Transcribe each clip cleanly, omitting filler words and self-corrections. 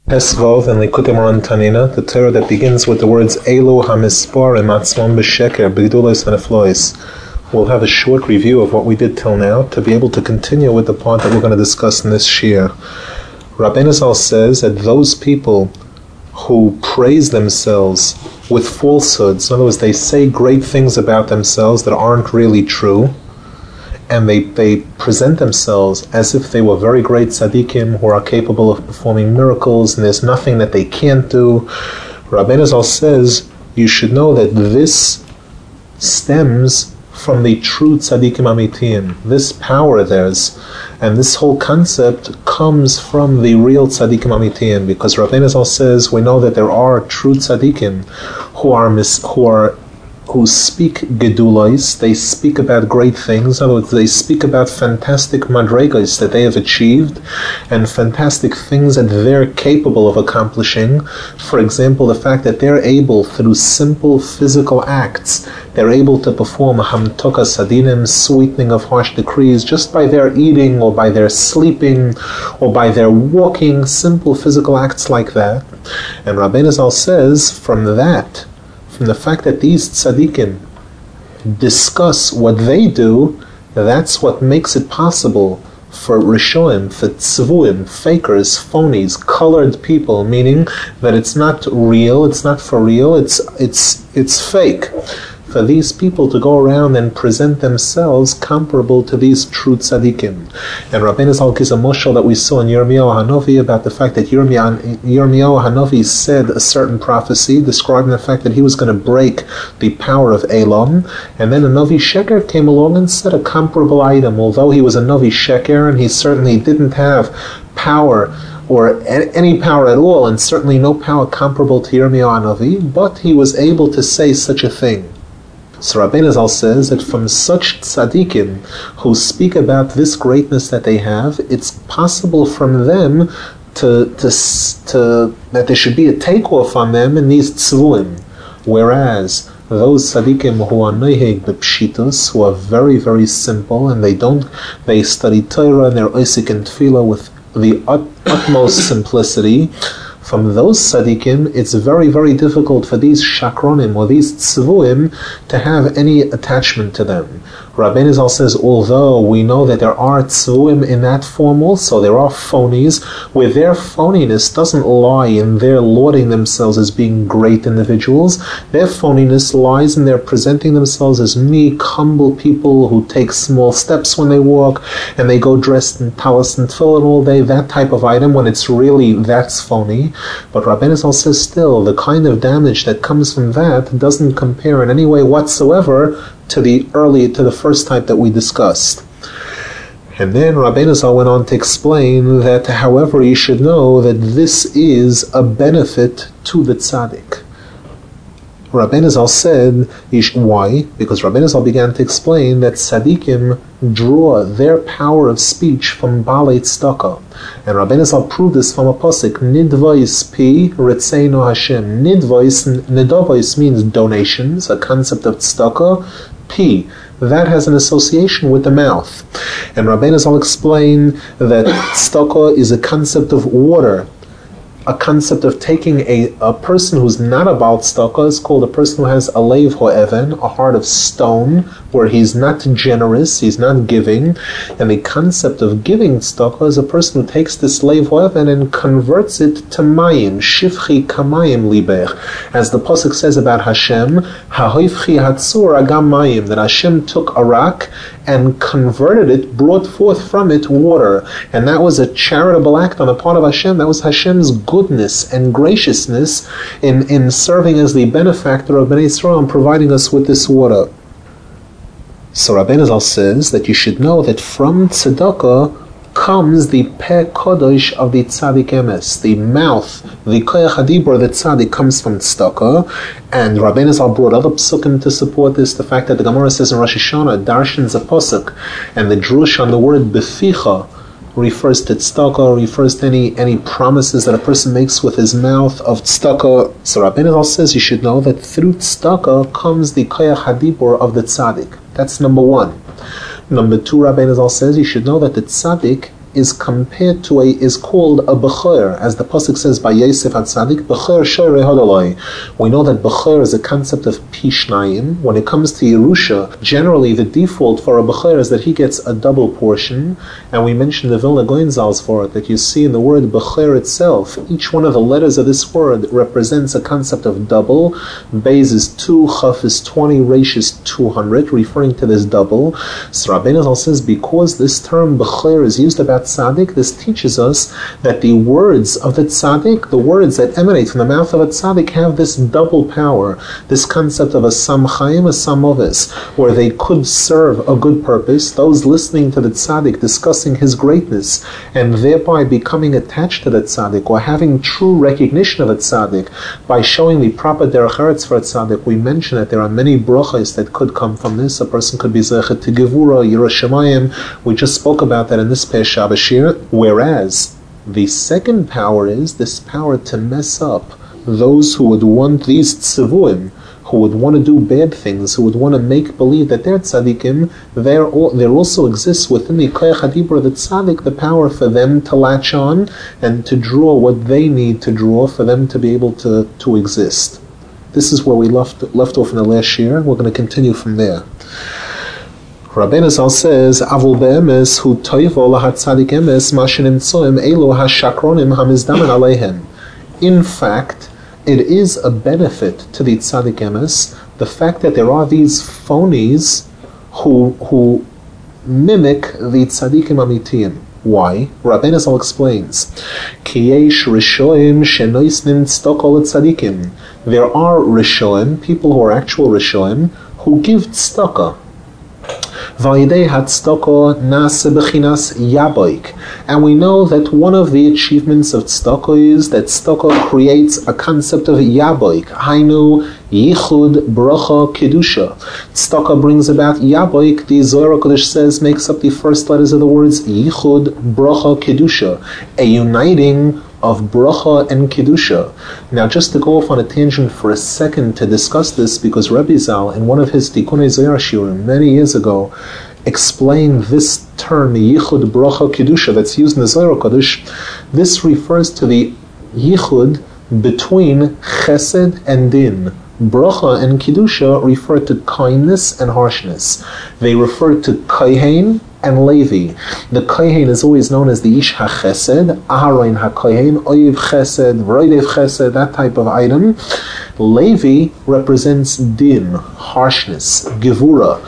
Esvov and Likutei Moharan Tanina, the Torah that begins with the words Elu HaMisparim Atzmon B'Sheker B'Gedulos V'Neflois. We'll have a short review of what we did till now to be able to continue with the part that we're going to discuss in this shiur. Rabbeinu Zal says that those people who praise themselves with falsehoods, in other words, they say great things about themselves that aren't really true, and they present themselves as if they were very great tzaddikim who are capable of performing miracles, and there's nothing that they can't do. Rabbeinu Zal says you should know that this stems from the true tzaddikim amitiyim. This power of theirs, and this whole concept comes from the real tzaddikim amitiyim, because Rabbeinu Zal says we know that there are true tzaddikim who speak gedulos, they speak about great things. In other words, they speak about fantastic madregas that they have achieved and fantastic things that they're capable of accomplishing. For example, the fact that they're able, through simple physical acts, they're able to perform hamtoka sadinim, sweetening of harsh decrees, just by their eating or by their sleeping or by their walking, simple physical acts like that. And Rabbeinu Zal says from the fact that these tzaddikim discuss what they do, that's what makes it possible for rishoim, for tzvuim, fakers, phonies, colored people, meaning that it's not real, it's not for real, it's fake, for these people to go around and present themselves comparable to these true tzaddikim. And Rabbeinu Zal gives a moshel that we saw in Yirmiyahu Hanavi about the fact that Yirmiyahu Hanavi said a certain prophecy describing the fact that he was going to break the power of Elam, and then a Navi Sheker came along and said a comparable item. Although he was a Navi Sheker and he certainly didn't have power or any power at all, and certainly no power comparable to Yirmiyahu Hanavi, but he was able to say such a thing. So Rabbeinu Zal says that from such tzaddikim who speak about this greatness that they have, it's possible from them that there should be a takeoff on them in these tzvuim. Whereas those tzaddikim who are noheg b'pshitus, who are very, very simple, and they study Torah and they're osik and tefillah with the utmost simplicity, from those tzaddikim, it's very, very difficult for these shakronim or these tzvuim to have any attachment to them. Rabbeinu Zal says, although we know that there are tzvuim in that form also, there are phonies, where their phoniness doesn't lie in their lauding themselves as being great individuals. Their phoniness lies in their presenting themselves as meek, humble people who take small steps when they walk, and they go dressed in talis and tefillin all day, that type of item, when it's really, that's phony. But Rabbeinu Zal says still, the kind of damage that comes from that doesn't compare in any way whatsoever to the first type that we discussed. And then Rabbeinu Zal went on to explain that, however, you should know that this is a benefit to the tzaddik. Rabbeinu Zal said, why? Because Rabbeinu Zal began to explain that tzaddikim draw their power of speech from Balei Tzedakah. And Rabbeinu Zal proved this from a pasuk, Nidvois pi Ritzeinu Hashem. Nidvois means donations, a concept of tzedakah. Pi, that has an association with the mouth. And Rabbeinu Zal explained that tzedakah is a concept of water, a concept of taking a person who's not a Baal Tzedakah is called a person who has a Leiv Ho'even, a heart of stone, where he's not generous, he's not giving. And the concept of giving Tzedakah is a person who takes this Leiv Ho'even and converts it to Mayim, Shivchi Kamayim Libech. As the pasuk says about Hashem, Ha'hoifchi Hatzur Agam Mayim, that Hashem took a rock and converted it, brought forth from it water. And that was a charitable act on the part of Hashem. That was Hashem's goodness and graciousness in serving as the benefactor of Bnei Yisrael and providing us with this water. So Rabbeinu Zal says that you should know that from tzedakah comes the peh kodosh of the tzaddik emes, the mouth, the koyach hadibur, the tzaddik comes from tzedakah. And Rabbeinu Zal brought other psukim to support this. The fact that the Gemara says in Rosh Hashanah, darshan's a pasuk, and the drush on the word beficha refers to tzedakah, refers to any promises that a person makes with his mouth of tzedakah. So Rabbeinu Zal says you should know that through tzedakah comes the koyach hadibur of the tzaddik. That's number one. Number two, Rabbeinu Zal says you should know that the tzaddik is compared to is called a Bechor, as the pasuk says by Yosef HaTzadik, Bechor Shoyrei Hadolai. We know that Bechor is a concept of Pishnayim. When it comes to Yerusha, generally the default for a Bechor is that he gets a double portion, and we mentioned the Vilna Gaon Zals for it, that you see in the word Bechor itself, each one of the letters of this word represents a concept of double. Beis is 2, Chaf is 20, Reish is 200, referring to this double. So Rabbeinu Zal says, because this term Bechor is used about Tzaddik, this teaches us that the words of the Tzaddik, the words that emanate from the mouth of a Tzaddik, have this double power, this concept of a Samchaim, a Samovis, where they could serve a good purpose, those listening to the Tzaddik discussing his greatness, and thereby becoming attached to the Tzaddik, or having true recognition of a Tzaddik, by showing the proper Derech Eretz for a Tzaddik. We mentioned that there are many brachas that could come from this. A person could be Zechet to Gevura, Yerushalayim. We just spoke about that in this Pesha Bashir. Whereas the second power is this power to mess up those who would want these tzivuim, who would want to do bad things, who would want to make believe that they're tzaddikim. There also exists within the koyach hadibur, the tzaddik, the power for them to latch on and to draw what they need to draw for them to be able to exist. This is where we left off in the last year. We're going to continue from there. Rabbeinu Zal says, "Avul be'emes hu toivo lahatzadik emes mashenim tzoim elu hashakronim hamizdamen aleihem." In fact, it is a benefit to the tzaddik emes, the fact that there are these phonies who mimic the tzaddikim amitiyim. Why? Rabbeinu Zal explains, Ki yesh rishoim shenoisnim tzedakah letzaddikim. There are rishoim, people who are actual rishoim, who give tzedakah. Vayidei hatzedakah nase bechinas yaboik. And we know that one of the achievements of tzedakah is that tzedakah creates a concept of yaboik. Hainu yichud bracha kedusha. Tzedakah brings about yaboik. The Zohar HaKadosh says makes up the first letters of the words yichud bracha kedusha, a uniting of bracha and kedusha. Now, just to go off on a tangent for a second to discuss this, because Rebbe Zal, in one of his Tikkunei Zohar Shiurim many years ago, explained this term yichud bracha kedusha that's used in the Zohar HaKadosh. This refers to the yichud between chesed and din. Bracha and kedusha refer to kindness and harshness. They refer to kohen and Levi. The kohen is always known as the ish ha-chesed, Aharon ha-kohen, oiv chesed, roidev chesed, that type of item. Levi represents din, harshness, gevura.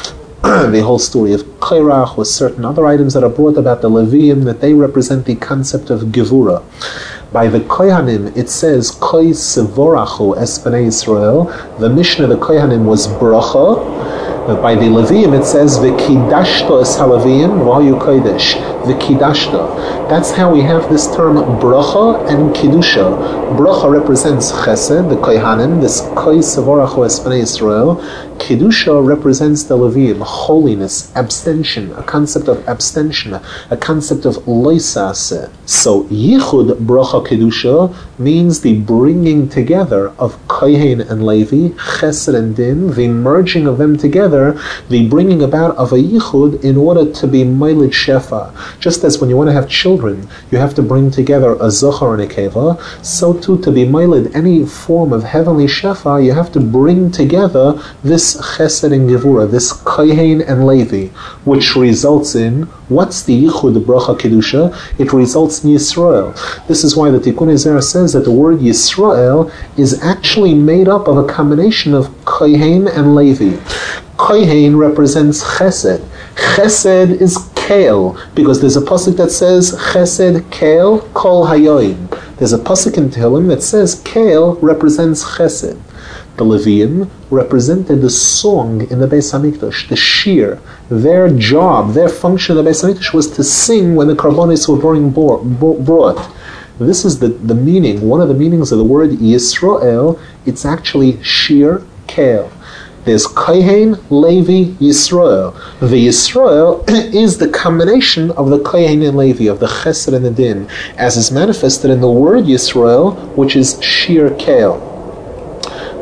The whole story of Korach with certain other items that are brought about the Leviim, that they represent the concept of gevura. By the Kohanim, it says, Koi sevorachu es b'nei Yisrael. The mission of the Kohanim was bracha. By the Leviim, it says, V'kidashta es ha-Leviim v'hayu kodesh. V'kidashta. That's how we have this term bracha and kedusha. Bracha represents chesed, the Kohanim, this Koi sevorachu es b'nei Yisrael. Kedusha represents the Leviim, holiness, abstention, a concept of abstention, a concept of loisase. So yichud bracha kedusha means the bringing together of kohen and Levi, chesed and din, the merging of them together, the bringing about of a yichud in order to be meiled shefa. Just as when you want to have children, you have to bring together a zochar and a keva, so too to be meiled any form of heavenly shefa, you have to bring together this chesed and gevura, this kohen and Levi, which results in, what's the yichud bracha kedusha? It results in Yisrael. This is why the Tikkunei Zohar says that the word Yisrael is actually made up of a combination of kohen and Levi. Kohen represents chesed. Chesed is kale, because there's a pasuk that says chesed kale kol hayoim. There's a pasuk in Tehillim that says kale represents chesed. The Leviim represented the song in the Beis Hamikdash, the shir. Their job, their function in the Beis Hamikdash was to sing when the karbonos were being brought. This is the meaning, one of the meanings of the word Yisrael. It's actually shir kale. There's Kohen, Levi, Yisrael. The Yisrael is the combination of the Kohen and Levi, of the Chesed and the Din, as is manifested in the word Yisrael, which is Shir Kale.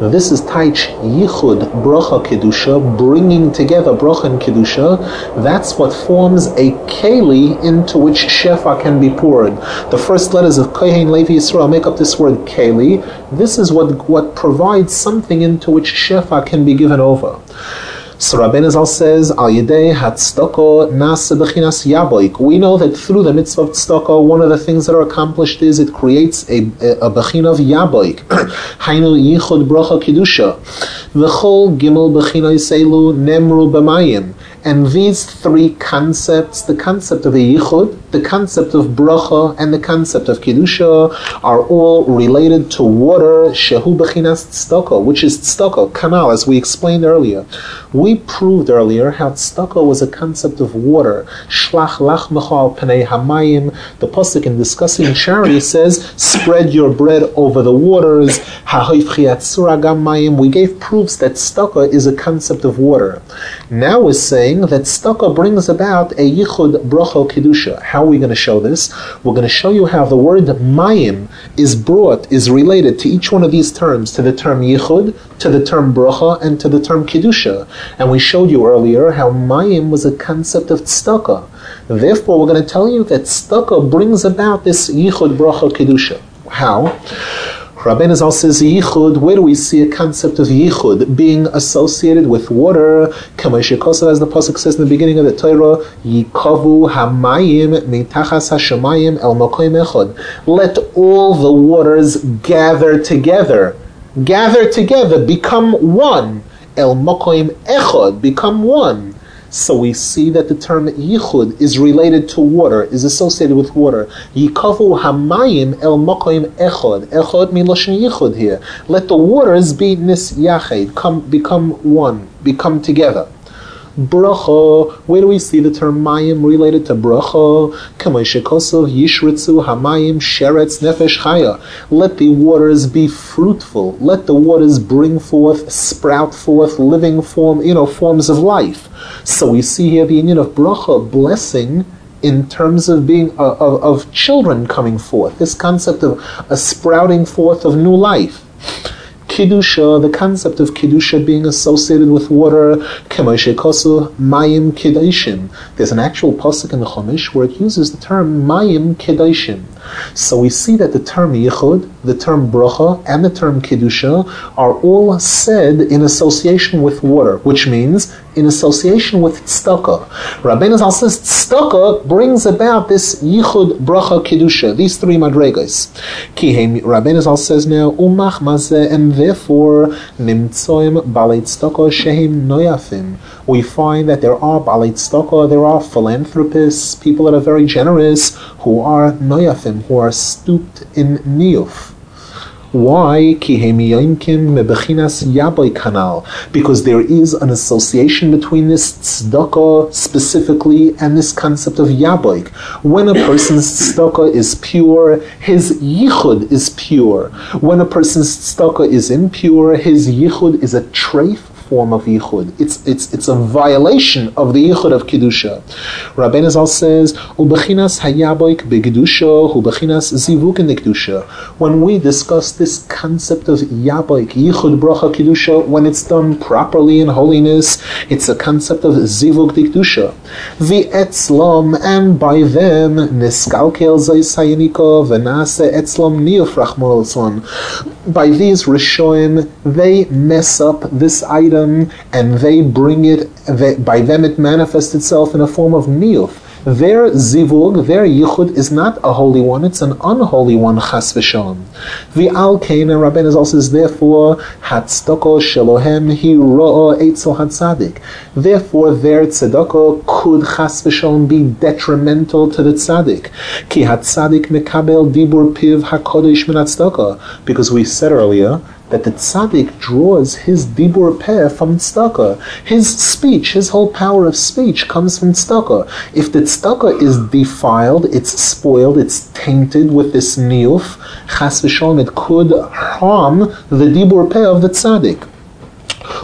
This is Taich Yichud Bracha Kedusha, bringing together Bracha and Kedusha. That's what forms a Keli into which Shefa can be poured. The first letters of Kohen Levi Yisrael make up this word Keli. This is what provides something into which Shefa can be given over. So Rabbeinu Zal says, Al Yedei Hatzdaka Nase Bechinas Yaboik. We know that through the mitzvah of tzedakah, one of the things that are accomplished is it creates a bechina of Yaboik. Hainu Yichud Bracha Kedusha. V'chol Gimel Bechina Yiselu Nemru B'mayim. And these three concepts, the concept of a yichud, the concept of bracha, and the concept of kedusha, are all related to water, shehu bechinas tzedakah, which is tzedakah, kanal, as we explained earlier. We proved earlier how tzedakah was a concept of water. Shlach lachmecha al pnei hamayim. The pasuk in discussing charity says, spread your bread over the waters. Ha'hoifchi atzura gam mayim. We gave proofs that tzedakah is a concept of water. Now we're saying that tzedakah brings about a yichud bracha kedusha. How are we going to show this? We're going to show you how the word mayim is related to each one of these terms, to the term yichud, to the term bracha, and to the term kedusha. And we showed you earlier how mayim was a concept of tzedakah. Therefore, we're going to tell you that tzedakah brings about this yichud bracha kedusha. How? Rabbeinu Zal says yichud. Where do we see a concept of yichud being associated with water? Kamei Kosav, as the pasuk says in the beginning of the Torah, yikavu hamayim mitachas hashamayim el makom echad. Let all the waters gather together, become one. El makom echad, become one. So we see that the term yichud is related to water, is associated with water. Yikavu hamayim el makom echad. Echad miloshen yichud here. Let the waters be nis yached, become one, become together. Bracha, where do we see the term mayim related to bracha? Kamei shekosov yishritzu hamayim sheretz nefesh chaya. Let the waters be fruitful. Let the waters bring forth, sprout forth, living forms of life. So we see here the union of bracha, blessing, in terms of being of children coming forth. This concept of a sprouting forth of new life. Kedusha, the concept of Kedusha being associated with water, Kemoshe Kosu, Mayim Kedashim. There's an actual pasuk in the Chumash where it uses the term Mayim Kedashim. So we see that the term Yichud, the term Bracha, and the term Kedusha are all said in association with water, which means in association with tzedakah. Rabbeinu Zal says tzedakah brings about this Yichud, Bracha, Kedusha, these three madregas. Rabbeinu Zal says now, Umach mazeh, and therefore nimtzoim balei tzedakah shehem noyafim. We find that there are balei tzedakah, there are philanthropists, people that are very generous, who are noyafim, who are stooped in niyuf. Why? Because there is an association between this tzedakah specifically and this concept of yaboik. When a person's tzedakah is pure, his yichud is pure. When a person's tzedakah is impure, his yichud is a treif form of yichud. It's a violation of the yichud of kedusha. Rabbeinu Zal says, "Ubechinas hayaboik begedusha, ubechinas zivuk in the kedusha." When we discuss this concept of yaboik, yichud, bracha, kedusha, when it's done properly in holiness, it's a concept of zivuk de kedusha. V'etzlom, and by them niskalkel zayis hayanika v'nase etzlom niyufrach moralson. By these rishoim, they mess up this item and they bring it. By them, it manifests itself in a form of niyuf. Their zivug, their yichud, is not a holy one; it's an unholy one. Chas v'shalom. V'al kein, and Rabbeinu Zal says, therefore, hatzdaka shelohem hi ro'ah eitzel hatzadik. Therefore, their tzedakah could chas v'shalom be detrimental to the tzaddik. Ki hatzadik mekabel dibur piv hakodesh min hatzdaka. Because we said earlier that the tzaddik draws his dibur peh from tzedakah. His speech, his whole power of speech comes from tzedakah. If the tzedakah is defiled, it's spoiled, it's tainted with this niyuf, chas v'shalom, it could harm the dibur peh of the tzaddik.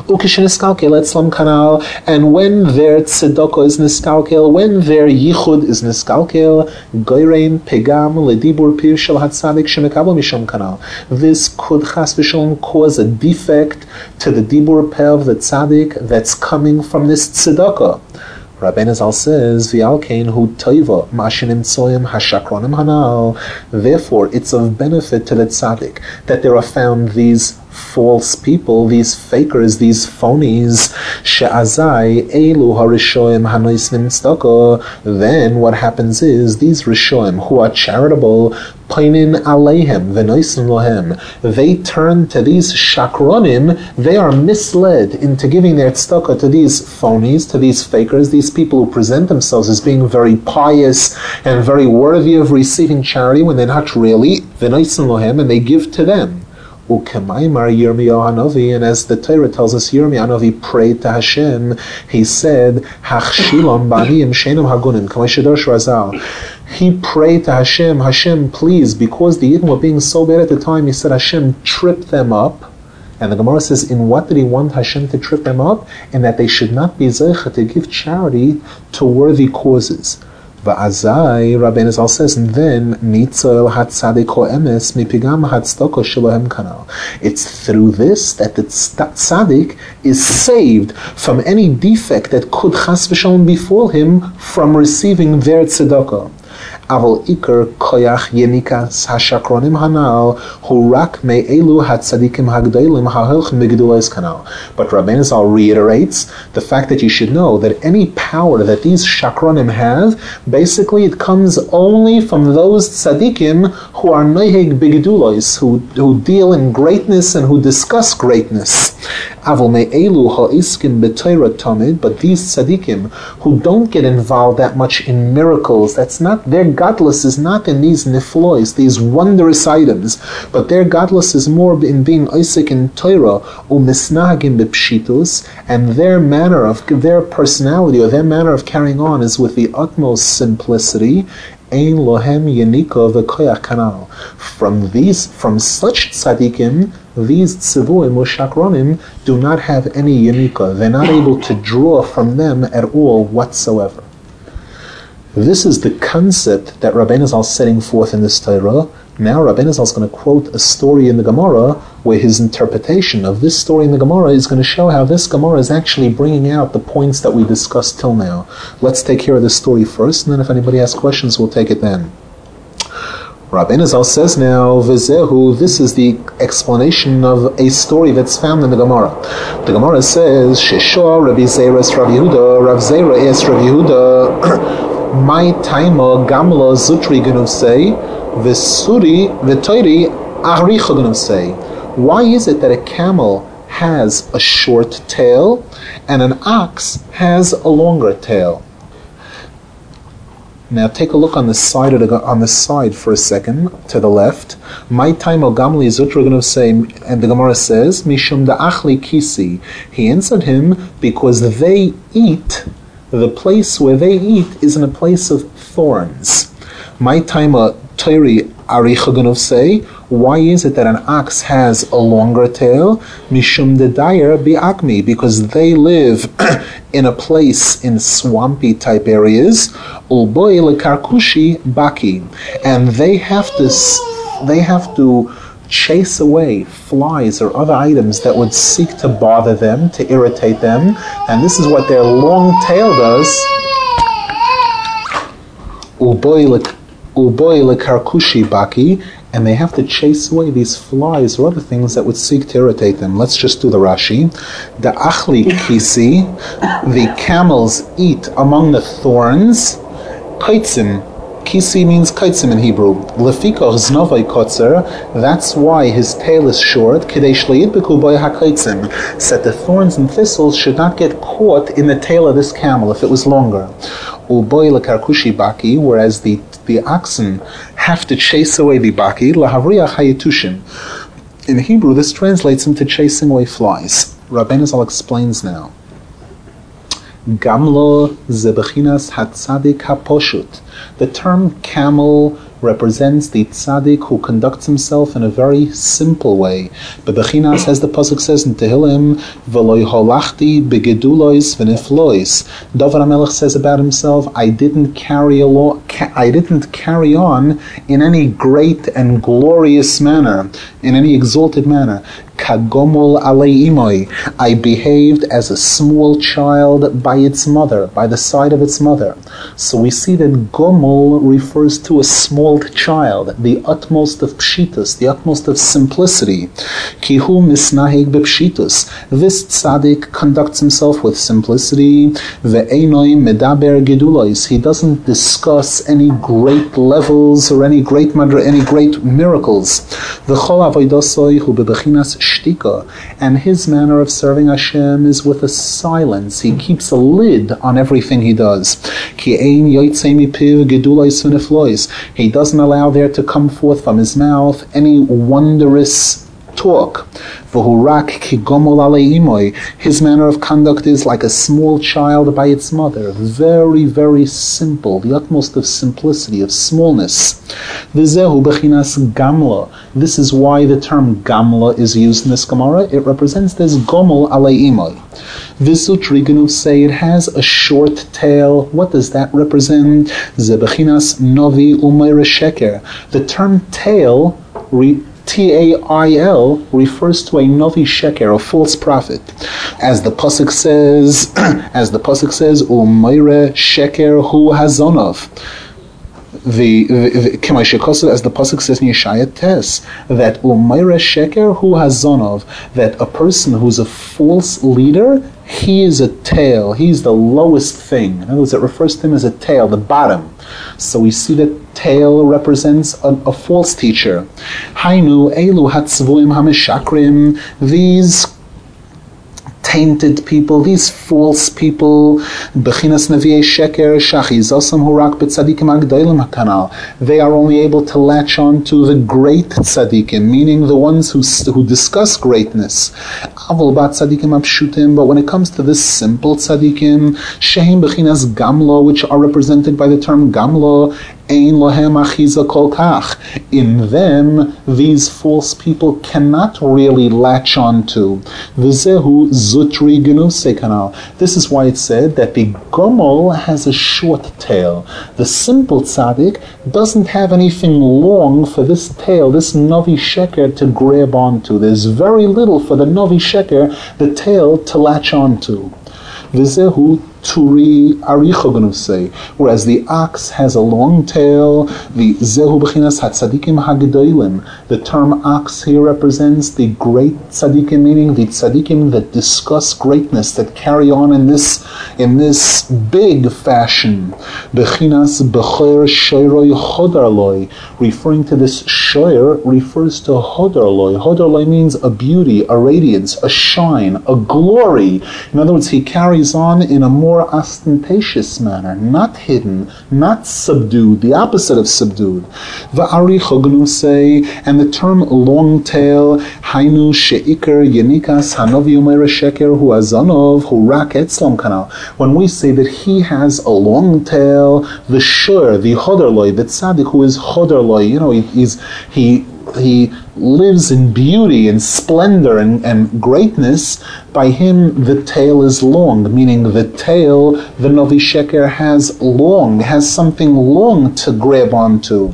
ukisheniskalkel etzlam kanal, and when their tzedakah is niskalkel, when their yichud is niskalkel, goyrein pegam ledibur pir shel hatzadik shemekabel misham kanal. This could chas v'shalom cause a defect to the dibur peh of the tzaddik that's coming from this tzedakah. Rabbeinu Zal says, "V'alkein hu toiva ma'ashinim tzoyim hashakronim hanal." Therefore, it's of benefit to the tzaddik that there are found these false people, these fakers, these phonies. She'azai elu harishoim hanoisnim tzedakah. Then what happens is these rishoim who are charitable, painin aleihem v'noisnim lohem, they turn to these shakronim. They are misled into giving their tzedakah to these phonies, to these fakers, these people who present themselves as being very pious and very worthy of receiving charity when they're not really. V'noisnim lohem, and they give to them. Ukemaimar Yirmiyahu Hanavi, and as the Torah tells us, Yirmiyahu Hanavi prayed to Hashem. He said, "Hachshilon b'aniyim sheinam hagunim k'may Razal." He prayed to Hashem, Hashem, please, because the Yidden were being so bad at the time, he said, Hashem, trip them up. And the Gemara says, in what did he want Hashem to trip them up? In that they should not be zeicha to give charity to worthy causes. Va'azai, Rabbeinu Zal says, and then nitzel hatzadik ho'emes mipigam hatzdoko shelahem kanal. It's through this that the tzaddik is saved from any defect that could chas v'shalom befall him from receiving their tzedakah. Aval ikar koyach yenikas hashakronim hanal hurak me'elu hatzadikim hagdolim ha'helchim begdulas kanal. But Rabbeinu Zal reiterates the fact that you should know that any power that these shakronim have, basically it comes only from those tzadikim who are noheg begdulas, who deal in greatness and who discuss greatness. Aval me'elu ha'iskim b'Torah tamid, but these tzadikim who don't get involved that much in miracles, that's not their godless is not in these niflois, these wondrous items, but their godless is more in being Isaac in Torah, u'misnagim b'pshitus, and their personality or their manner of carrying on is with the utmost simplicity. Ein lohem yenika v'koyach kanal. From such tzadikim, these tzivuim or shakronim do not have any yenika. They're not able to draw from them at all whatsoever. This is the concept that Rabbeinu Zal is setting forth in this Torah. Now Rabbeinu Zal is going to quote a story in the Gemara where his interpretation of this story in the Gemara is going to show how this Gemara is actually bringing out the points that we discussed till now. Let's take care of this story first, and then if anybody has questions, we'll take it then. Rabbeinu Zal says now, V'zehu, this is the explanation of a story that's found in the Gemara. The Gemara says, Sheshua Rabbi Zera es Rabbi Yehuda, Rav Zera es Rabbi Yehuda, my taima gamla zutri gnusei v'suri v'toiri aricha gnusei. Why is it that a camel has a short tail and an ox has a longer tail? Now take a look on the side for a second to the left. My taima gamli zutri gnusei, and the Gemara says mishum da'achli kisi. He answered him because they eat. The place where they eat is in a place of thorns. My taima toiri aricha gnusei. Why is it that an ox has a longer tail? Mishum dedayer bi'akmi, because they live in a place in swampy type areas. Ulboi lekarkushi baki, and they have to chase away flies or other items that would seek to bother them, to irritate them, and this is what their long tail does. Ulboi lekarkushi baki, and they have to chase away these flies or other things that would seek to irritate them. Let's just do the Rashi. The achli kisi, the camels eat among the thorns. Kaitzim, kisi means kaitzim in Hebrew. Lefikoch znovai kotzer, that's why his tail is short. Kidei shleitbeku boy hakaitzim, so that the thorns and thistles should not get caught in the tail of this camel if it was longer. Uboy lekarkushi baki, whereas the oxen have to chase away the baki, lahavriach hayetushim. In Hebrew, this translates into chasing away flies. Rabbeinu Zal explains now. Gamlo zebechinas hatzadik haposhut. The term camel represents the tzaddik who conducts himself in a very simple way. Bebechinas, as the pasuk says in Tehillim, v'loi holachti begedulois v'niflois. David HaMelech says about himself, I didn't carry on in any great and glorious manner, in any exalted manner. Kagomol alei imoi. I behaved as a small child by its mother, by the side of its mother. So we see that Gomol refers to a small child, the utmost of pshitus, the utmost of simplicity. Kihu misnaheg bepshitus. This tzaddik conducts himself with simplicity. Ve'enoi medaber gedulois. He doesn't discuss any great levels or any great miracles. V'chol avoidosoi hu bebechinas shtika, and his manner of serving Hashem is with a silence. He keeps a lid on everything he does. He doesn't allow there to come forth from his mouth any wondrous talk. His manner of conduct is like a small child by its mother, very, very simple, the utmost of simplicity, of smallness. This is why the term gamla is used in this Gemara. It represents this gomel alei imoi. Visutriganu say it has a short tail. What does that represent? Zebechinas novi umayre sheker. The term tail, T-A-I-L, refers to a novi sheker, a false prophet. As the pasuk says, umayre sheker hu hazonov. As the pasuk says in Yeshaya Tes, that umayre sheker hu hazonov, that a person who's a false leader, he is a tail. He's the lowest thing. In other words, it refers to him as a tail, the bottom. So we see that tail represents a false teacher. Hainu elu hatzvuim hameshakrim. These tainted people, these false people, bechinas nevi'ei sheker shachizosam hurak betzadikim agdolim hakanal. They are only able to latch on to the great tzadikim, meaning the ones who discuss greatness. Avol bat tzadikim apshutim. But when it comes to this simple tzadikim, shehem bechinas gamlo, which are represented by the term gamlo, ein lohem achiza kol kach. In them, these false people cannot really latch on to. V'zehu zutri genuse kanal. This is why it said that the gomel has a short tail. The simple tzaddik doesn't have anything long for this tail, this novi sheker, to grab onto. There's very little for the novi sheker, the tail, to latch onto. V'zehu turi arichognuse, whereas the ox has a long tail. The zehu b'chinas hatzadikim hagdoilim. The term ox here represents the great tzadikim, meaning the tzadikim that discuss greatness, that carry on in this big fashion. B'chinas b'cher shoyroi chodarloi, referring to this shoyer refers to hodarloi. Hodarloi means a beauty, a radiance, a shine, a glory. In other words, he carries on in a more ostentatious manner, not hidden, not subdued, the opposite of subdued. And the term long tail, hainu sheikar yenikas hanovi umayre sheker hu azanov hu rak etzlam kanal. When we say that he has a long tail, the shur, the hodarloi, the tzaddik who is hodarloi, he lives in beauty and splendor and greatness. By him the tail is long, meaning the tail, the novi sheker, has something long to grab onto.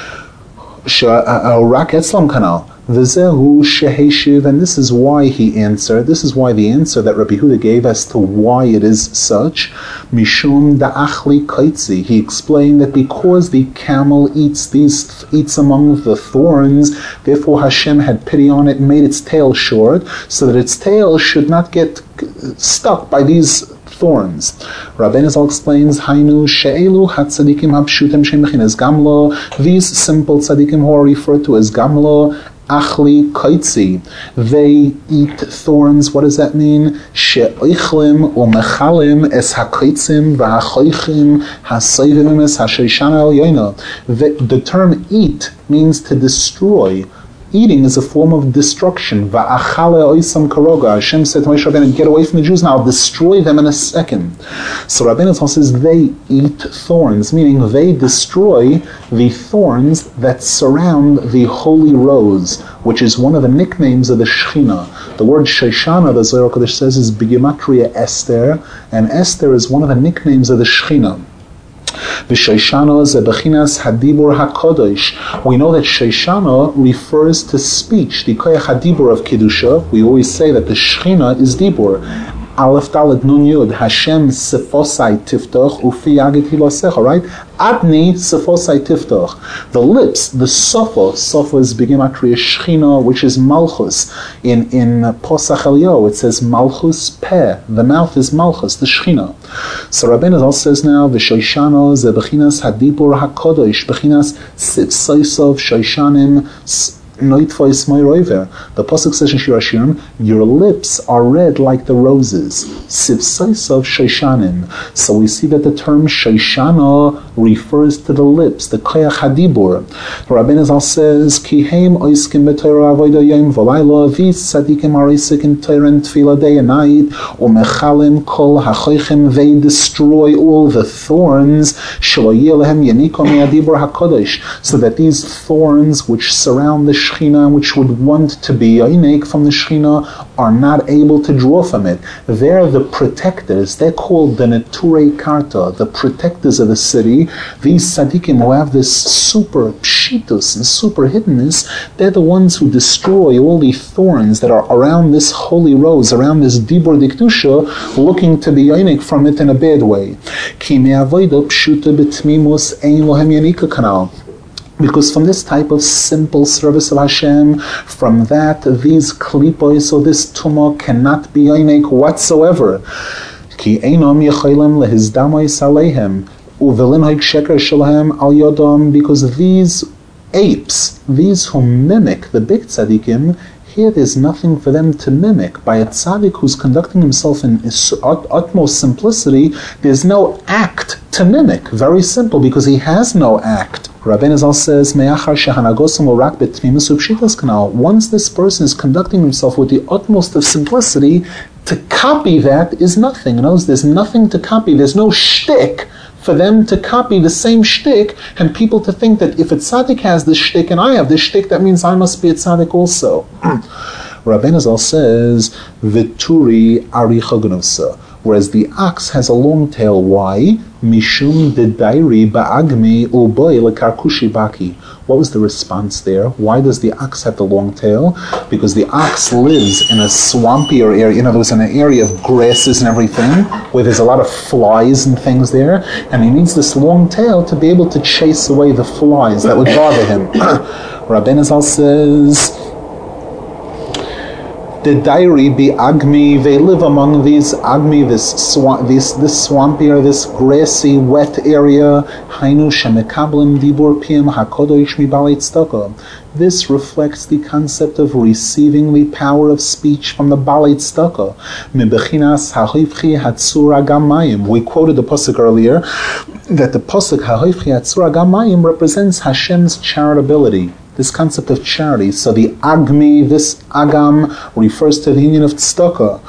Rak etzlam kanal. V'zehu sheheshiv, and this is why he answered. This is why the answer that Rabbi Huda gave as to why it is such. Mishum da'achli kaitzi. He explained that because the camel eats among the thorns, therefore Hashem had pity on it and made its tail short, so that its tail should not get stuck by these thorns. Rabbeinu Zal explains, Hainu she'elu hatzadikim hapshutim she'mechinas gamlo. These simple tzadikim who are referred to as gamlo, achli kaitzi, they eat thorns. What does that mean? She'oichlim u'mechalim es hakaitzim v'hachoichim hasayvim es hashoishana el yoino. The term eat means to destroy. Eating is a form of destruction. Va'achale oisam karoga. Hashem said to Moshe Rabbeinu, get away from the Jews now, I'll destroy them in a second. So Rabbeinu says they eat thorns, meaning they destroy the thorns that surround the holy rose, which is one of the nicknames of the Shechina. The word Shoshana, the Zohar Kodesh says, is B'gematria Esther, and Esther is one of the nicknames of the Shechina. V'Shoshana ze bechinas hadibur hakodesh. We know that Shoshana refers to speech, the koyach hadibur of Kedusha. We always say that the Shechina is dibur. Aleph Dalet Nun Yud, Hashem Sefosai Tiftoch Ufi Yagid Hilosecha, right? Adni Sefosai Tiftoch. The lips, the Sofa is B'gematria Shechina, which is Malchus. In Posach Eliyahu, it says Malchus Peh. The mouth is Malchus, the Shechina. So Rabbeinu also says now, V'Shoshana ze bechinas hadibur hakodesh, bechinas sifsoisov shoishanim the pasuk says in Shir Hashirim, your lips are red like the roses. Sivsaisov Shoshanim. So we see that the term Shoshana refers to the lips, the koyach hadibur. Rabbeinu Zal says, Ki heim oiskim b'Torah avoda yom v'layla vis tzadikim arisik in Torah and tefillah day and night umechalim kol hachoichem. They destroy all the thorns shelo yeh lehem yaniko me'adibur hakodesh, so that these thorns which surround the Shechina, which would want to be yonik from the Shechina, are not able to draw from it. They're the protectors. They're called the Neturei Karta, the protectors of the city. These tzaddikim who have this super pshitus and super hiddenness, they're the ones who destroy all the thorns that are around this holy rose, around this dibur dikdusha, looking to be yonik from it in a bad way. Ki me'avoda pshuta b'tmimus ein lohem yanika kanal. Because from this type of simple service of Hashem, from that, these klipos, or this tumah, cannot be yonik whatsoever. Ki einam yecholim lehizdamos aleihem uvelin haik sheker shalhem al yodam. Because these apes, these who mimic the big tzaddikim, here there's nothing for them to mimic. By a tzaddik who's conducting himself in utmost simplicity, there's no act to mimic. Very simple, because he has no act. Rabbeinu Zal says, once this person is conducting himself with the utmost of simplicity, to copy that is nothing. In other words, there's nothing to copy. There's no shtick for them to copy the same shtick, and people to think that if a tzaddik has this shtick and I have this shtick, that means I must be a tzaddik also. Rabbeinu Zal says, Vituri arichognosa. Whereas the ox has a long tail. Why? Mishum dedairi ba'agmi uboy lekarkushi baki. What was the response there? Why does the ox have the long tail? Because the ox lives in a swampier area. In other words, in an area of grasses and everything, where there's a lot of flies and things there, and he needs this long tail to be able to chase away the flies that would bother him. Rabbeinu Zal says, the dairi be agmi, they live among these agmi, this swampier, this grassy, wet area. Hainu shemekablim dibur pim hakodosh mibalei tzedakah. This reflects the concept of receiving the power of speech from the balei tzedakah. Mebechinas ha'hoifchi hatzura gamayim. We quoted the pasuk earlier that the pasuk ha'hoifchi hatzura gamayim represents Hashem's charitability. This concept of charity. So the agmi, this agam, refers to the union of tzedakah.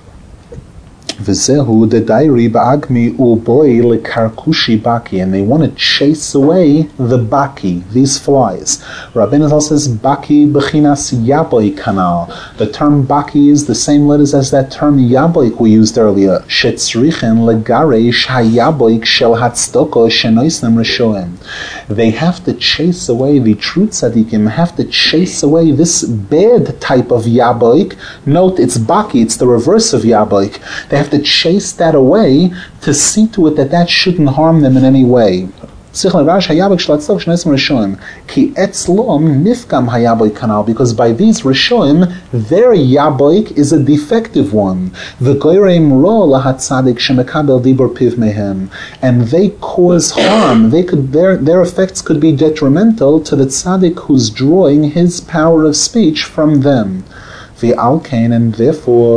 V'zehu dedairi ba'agmi uboi lekarkushi baki, and they want to chase away the baki, these flies. Rabbeinu Zal says baki bechinas yaboik kanal. The term baki is the same letters as that term yaboik we used earlier. Shetzrichen legaresh hayaboik shel hatzdoko shenoisnem reshoem. They have to chase away, the true tzaddikim have to chase away this bad type of yaboik. Note, it's baki, it's the reverse of yaboik. They have to chase that away to see to it that that shouldn't harm them in any way. Because by these Rishoim, their yaboik is a defective one. And they cause harm. Their effects could be detrimental to the tzaddik who's drawing his power of speech from them. And therefore,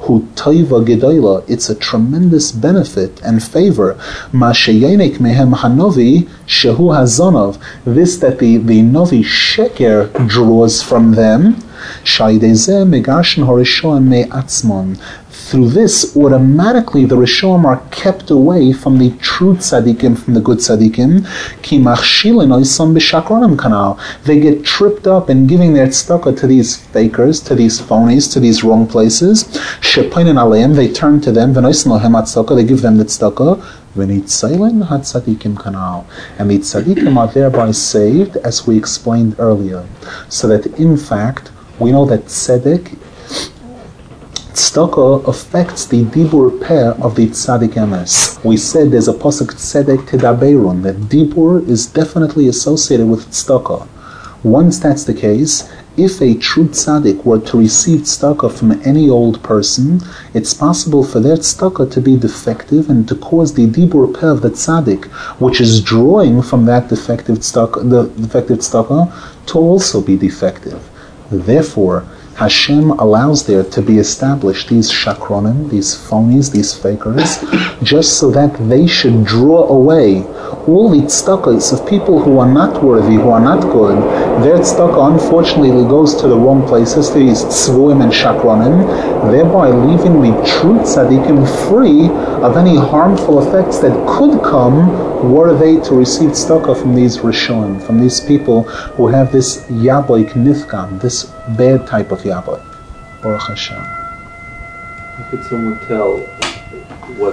hu toiva gedola. It's a tremendous benefit and favor. Ma sheyenik mehem hanovi shehu hazonov. This that the novi sheker draws from them. Shaydezeh megarshin horishoim me'atzmon. Through this, automatically the Rishonim are kept away from the true tzaddikim, from the good tzaddikim. Ki machshilin oisam b'shakronim kanal. They get tripped up in giving their tzedakah to these fakers, to these phonies, to these wrong places. Shepainin aleim, they turn to them. V'noisin lohem hatzedakah, they give them the tzedakah. V'nitzaylin hatzaddikim kanal. And the tzaddikim are thereby saved, as we explained earlier. So that in fact, we know that tzedek, tzedakah affects the dibur peh of the tzaddik emes. We said there's a pasuk tzedek tedaberun, that dibur is definitely associated with tzedakah. Once that's the case, if a true tzaddik were to receive tzedakah from any old person, it's possible for their tzedakah to be defective and to cause the dibur peh of the tzaddik, which is drawing from that defective tzedakah, the defective tzedakah, to also be defective. Therefore, Hashem allows there to be established these shakronim, these phonies, these fakers, just so that they should draw away all the tzedakahs of people who are not worthy, who are not good. Their tzedakah unfortunately goes to the wrong places, to these tzvuim and shakronim, thereby leaving the true tzaddikim free of any harmful effects that could come were they to receive tzedakah from these rishonim, from these people who have this yaboik nifkan, this bad type of yaboik. Baruch Hashem. How could someone tell what...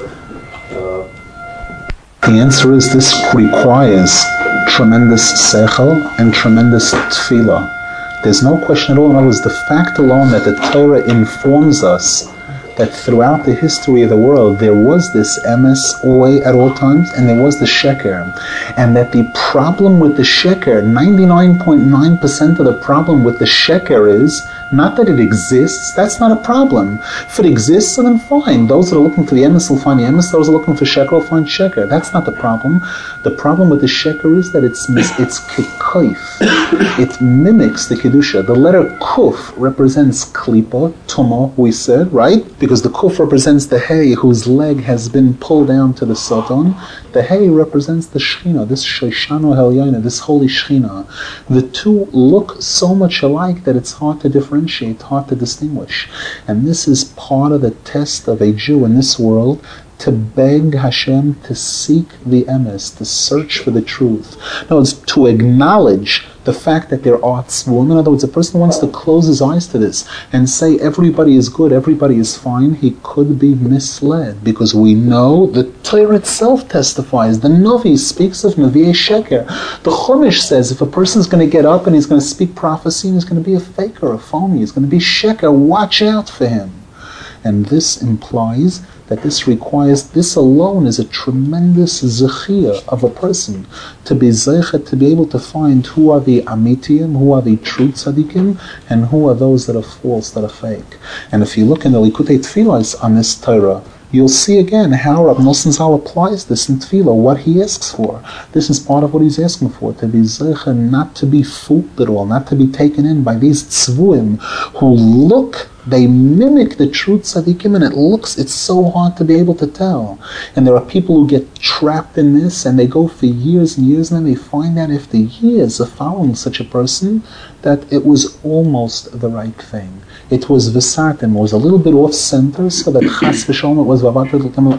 The answer is this requires tremendous seichel and tremendous tefillah. There's no question at all. In other words, the fact alone that the Torah informs us that throughout the history of the world there was this emes always at all times, and there was the sheker, and that the problem with the sheker, 99.9% of the problem with the sheker is not that it exists. That's not a problem. If it exists, then fine. Those that are looking for the emes will find the emes. Those that are looking for sheker will find sheker. That's not the problem. The problem with the sheker is that it's kikaif. It mimics the kedusha. The letter kuf represents klipa, tuma, we said, right? Because the kuf represents the hay whose leg has been pulled down to the satan. The hay represents the shechina, this shoshano helyona, this holy shechina. The two look so much alike that it's hard to differentiate, hard to distinguish. And this is part of the test of a Jew in this world, to beg Hashem to seek the emes, to search for the truth. No, it's to acknowledge the fact that there are tzvuim. In other words, a person wants to close his eyes to this and say everybody is good, everybody is fine. He could be misled, because we know the Torah itself testifies. The Novi speaks of Nevi'ei Sheker. The Chumash says if a person is going to get up and he's going to speak prophecy, and he's going to be a faker, a phony, he's going to be Sheker, watch out for him. And this implies that this alone is a tremendous zechiyah of a person, to be zeichet, to be able to find who are the amitiyim, who are the true tzaddikim, and who are those that are false, that are fake. And if you look in the Likutei Tefillos on this Torah, you'll see again how Rab Nosson Zal applies this in Tefillah, what he asks for. This is part of what he's asking for, to be zeichet, not to be fooled at all, not to be taken in by these tzvuim who they mimic the true tzaddikim, and it's so hard to be able to tell. And there are people who get trapped in this, and they go for years and years, and then they find out after years of following such a person that it was almost the right thing. It was v'sartim, it was a little bit off-center, so that chas v'sholom it was v'adatem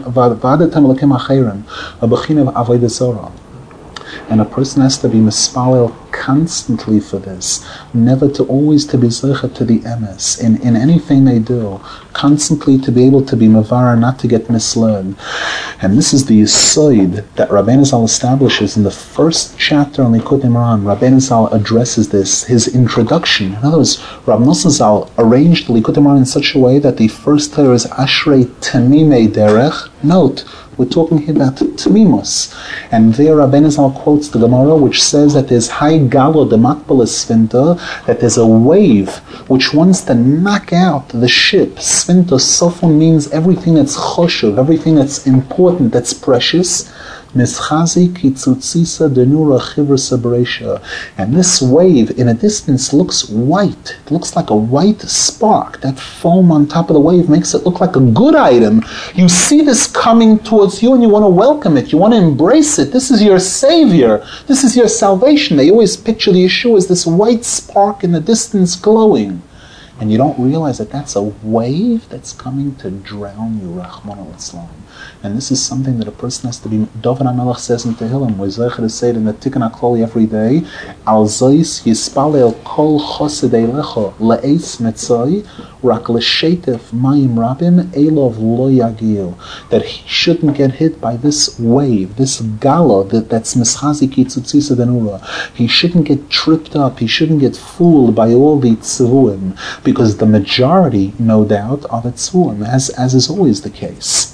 l'kem acherim, a b'china of avodah zarah. And a person has to be mispalel constantly for this, never to always to be zeichet to the emes in anything they do, constantly to be able to be mavara, not to get misled. And this is the yesod that Rabbeinu Zal establishes in the first chapter on Likutei Moharan. Rabbeinu Zal addresses this, his introduction. In other words, Rab Nosson Zal arranged the Likutei Moharan in such a way that the first Torah is Ashrei Tamimei Derech. Note, we're talking here about Tamimus. And there Rabbeinu Zal quotes the Gemara, which says that there's Hai Galo de Makbala Svinta, that there's a wave which wants to knock out the ship. Svinta, Sofon means everything that's choshev, everything that's important, that's precious. Mischazi kitzutzisa denura chivrasa bereisha. And this wave in a distance looks white. It looks like a white spark. That foam on top of the wave makes it look like a good item. You see this coming towards you and you want to welcome it. You want to embrace it. This is your savior. This is your salvation. They always picture the Yeshua as this white spark in the distance glowing. And you don't realize that that's a wave that's coming to drown you, Rahman al-Islam. And this is something that a person has to be. David HaMelech says in Tehillim, we're zeicher to say it in the Tikkun HaKlali every day, Al Zayis Yispalel Kol Chosedei Lecho Le'eis Metzai Rak L'Shetef Mayim Rabim Elov Lo Yagil. That he shouldn't get hit by this wave, this gala that's Mischazi Kitzutzisa Denura. He shouldn't get tripped up, he shouldn't get fooled by all the tzivuim, because the majority, no doubt, are the tzivuim, as is always the case.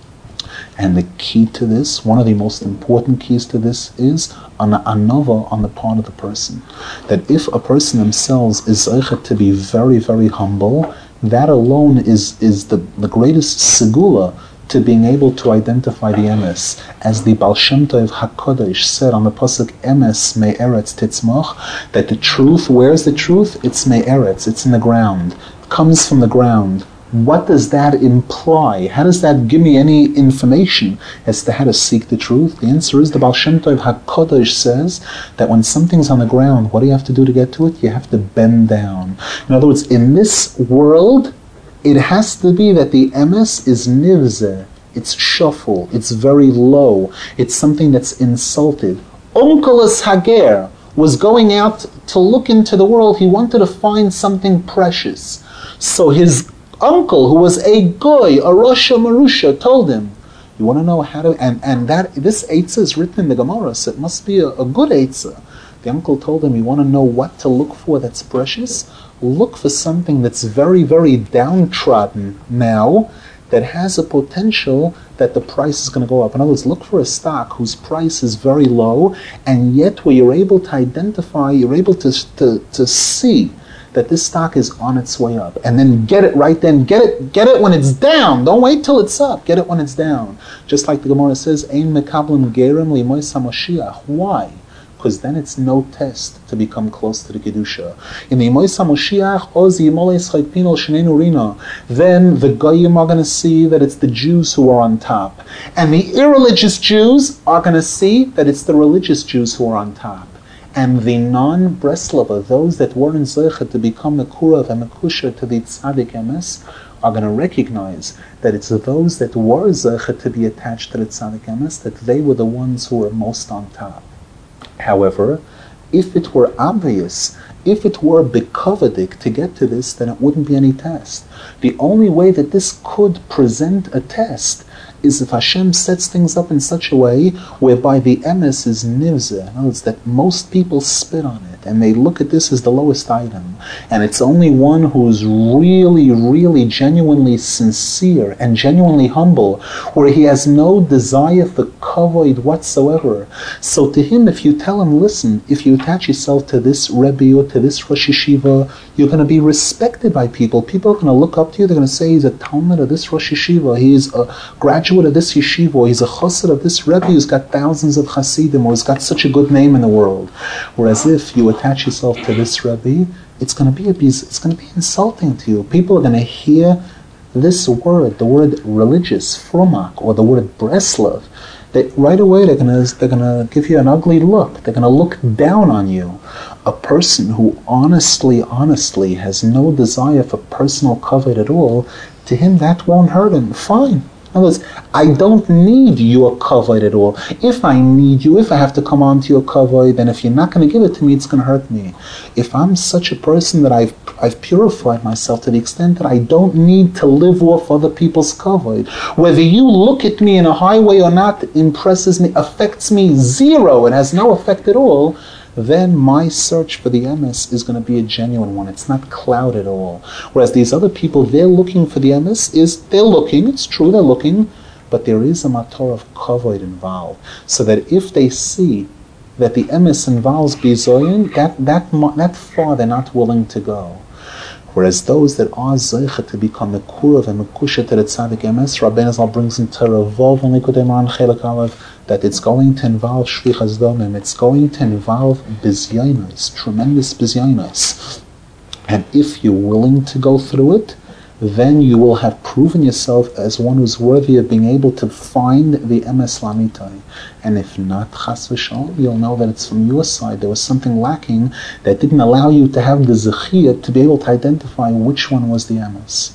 And the key to this, one of the most important keys to this, is an anova on the part of the person. That if a person themselves is zeichet to be very, very humble, that alone is the greatest segula to being able to identify the emes. As the Baal Shem Tov HaKodesh said on the pasuk emes me'eretz titzmach, that the truth, where's the truth? It's me'eretz, it's in the ground, it comes from the ground. What does that imply? How does that give me any information as to how to seek the truth? The answer is the Baal Shem Tov HaKodesh says that when something's on the ground, what do you have to do to get to it? You have to bend down. In other words, in this world, it has to be that the emes is nivzeh, it's shuffle, it's very low, it's something that's insulted. Onkelos Hager was going out to look into the world. He wanted to find something precious. So his uncle, who was a goy, a Rosh Marusha, told him, you want to know how to, and that this Eitzah is written in the Gemara, so it must be a good Eitzah. The uncle told him, you want to know what to look for that's precious? Look for something that's very, very downtrodden now, that has a potential that the price is going to go up. In other words, look for a stock whose price is very low, and yet where you're able to identify, you're able to see that this stock is on its way up, and then get it right then. Get it when it's down. Don't wait till it's up. Get it when it's down. Just like the Gemara says, Ein mekablim gerem limois haMoshiach. Why? Because then it's no test to become close to the Kedusha. In the Imois HaMoshiach, Oz Yimoles Chaypinol Shenenu Rina, then the Goyim are going to see that it's the Jews who are on top. And the irreligious Jews are going to see that it's the religious Jews who are on top. And the non-Breslava, those that weren't zeichet to become Mekurav and Mekusha to the Tzadik Emes, are going to recognize that it's those that were zeichet to be attached to the Tzadik Emes, that they were the ones who were most on top. However, if it were obvious, if it were bikovadik to get to this, then it wouldn't be any test. The only way that this could present a test is if Hashem sets things up in such a way whereby the emes is nivzeh. In other words, that most people spit on it and they look at this as the lowest item. And it's only one who's really, really genuinely sincere and genuinely humble, where he has no desire for kavod whatsoever. So to him, if you tell him, listen, if you attach yourself to this Rebbe or to this Rosh Yeshiva, you're going to be respected by people. People are going to look up to you. They're going to say he's a Talmud of this Rosh Yeshiva, he's a graduate of this yeshiva, or he's a chassid of this Rebbe who's got thousands of chassidim, or has got such a good name in the world. Whereas if you attach yourself to this Rebbe, it's going to be insulting to you. People are going to hear this word, the word religious, frumak, or the word breslav, that right away they're going to give you an ugly look. They're going to look down on you. A person who honestly has no desire for personal kavod at all, to him that won't hurt him. Fine. In other words, I don't need your kavod at all. If I need you, if I have to come on to your kavod, then if you're not going to give it to me, it's going to hurt me. If I'm such a person that I've purified myself to the extent that I don't need to live off other people's kavod, whether you look at me in a high way or not impresses me, affects me zero, it has no effect at all, then my search for the emes is going to be a genuine one. It's not clouded at all. Whereas these other people, they're looking for the emes, they're looking, it's true, they're looking, but there is a matter of kavod involved. So that if they see that the emes involves bizoyin, that far they're not willing to go. Whereas those that are zeicha to become mekurav and mekusha to the tzaddik emes, Rabbeinu Zal brings in Torah Vov and Likutei Moharan Chelik Aleph that it's going to involve shvichas domim, it's going to involve bizyonos, tremendous bizyonos. And if you're willing to go through it, then you will have proven yourself as one who's worthy of being able to find the emes lamitai. And if not, chas v'shalom, you'll know that it's from your side. There was something lacking that didn't allow you to have the zechiyah to be able to identify which one was the emes.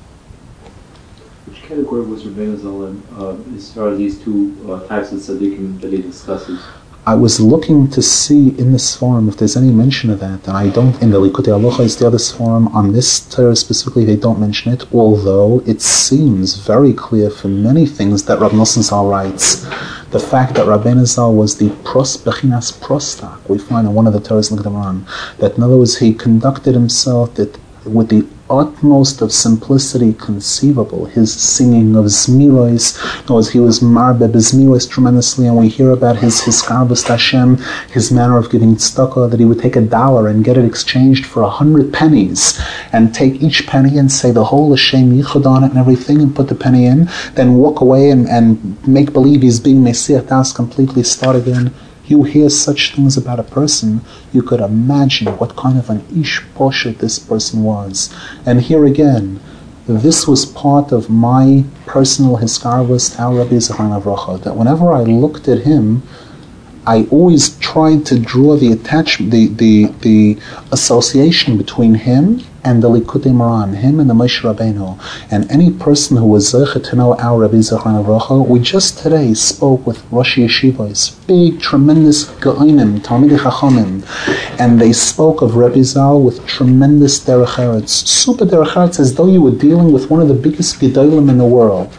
Which category was Rabbeinu Zal in as far as these two types of tzaddikim that he discusses? I was looking to see in this forum if there's any mention of that, and I don't. In the Likutei Halacha is the other forum. On this Torah specifically, they don't mention it, although it seems very clear for many things that Rav Nosson Zal writes. The fact that Rabbeinu Zal was the bechinas prostak, we find in one of the Torahs in the Gemara, that in other words, he conducted himself with the utmost of simplicity conceivable. His singing of Zmiros, he was marbe b'Zmiros tremendously, and we hear about his hiskarbus Hashem, his manner of giving tzedakah, that he would take $1 and get it exchanged for 100 pennies, and take each penny and say the whole Hashem yichud on it and everything, and put the penny in, then walk away and make believe he's being Mesiach Das, completely start again. You hear such things about a person, you could imagine what kind of an ish poshet this person was. And here again, this was part of my personal hiskarvus al Rabbi Zechron Avrocha, that whenever I looked at him, I always tried to draw the attachment, the association between him and the Likutei Moharan, him and the Moshe Rabbeinu, and any person who was zeicha to know our Rabbi Zechron Avrocha. We just today spoke with Rosh Yeshivos, big, tremendous Geonim, Talmidei Chachamim, and they spoke of Rabbi Zal with tremendous derech eretz, super derech eretz, as though you were dealing with one of the biggest gedolim in the world.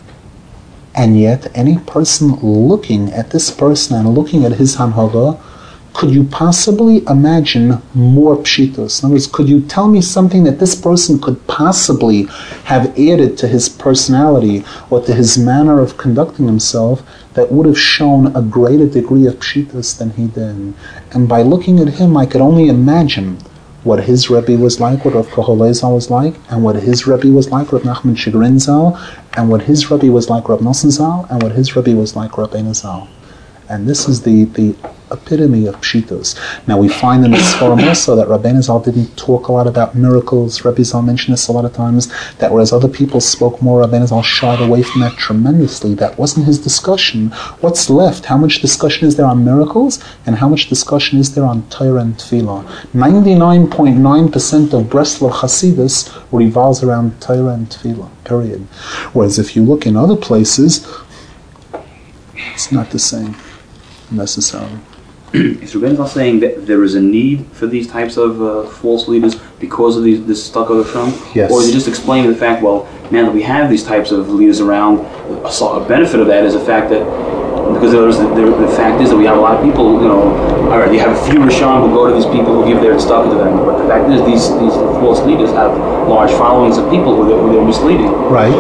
And yet, any person looking at this person and looking at his hanhaga, could you possibly imagine more pshitos? In other words, could you tell me something that this person could possibly have added to his personality or to his manner of conducting himself that would have shown a greater degree of pshitos than he did? And by looking at him, I could only imagine what his Rebbe was like, what Rav Koholei Zal was like, and what his Rebbe was like, Rav Nachman Shigrin Zal, and what his Rebbe was like, Rav Nosson Zal, and what his Rebbe was like, Rabbeinu Zal. And this is the epitome of pshitos. Now we find in this forum also that Rabbeinu Zal didn't talk a lot about miracles. Rebbe Zal mentioned this a lot of times, that whereas other people spoke more, Rabbeinu Zal shied away from that tremendously. That wasn't his discussion. What's left? How much discussion is there on miracles, and how much discussion is there on Torah and Tefillah? 99.9% of Breslov Hasidus revolves around Torah and Tefillah, period. Whereas if you look in other places, it's not the same necessarily. Is Rabbeinu Zal saying that there is a need for these types of false leaders because of this stucco Hashem? Yes. Or is he just explaining the fact, well, now that we have these types of leaders around, a benefit of that is the fact that, because the fact is that we have a lot of people, all right, you have a few Rishon who go to these people who give their stucco to them, but the fact is these false leaders have large followings of people who they're misleading. Right.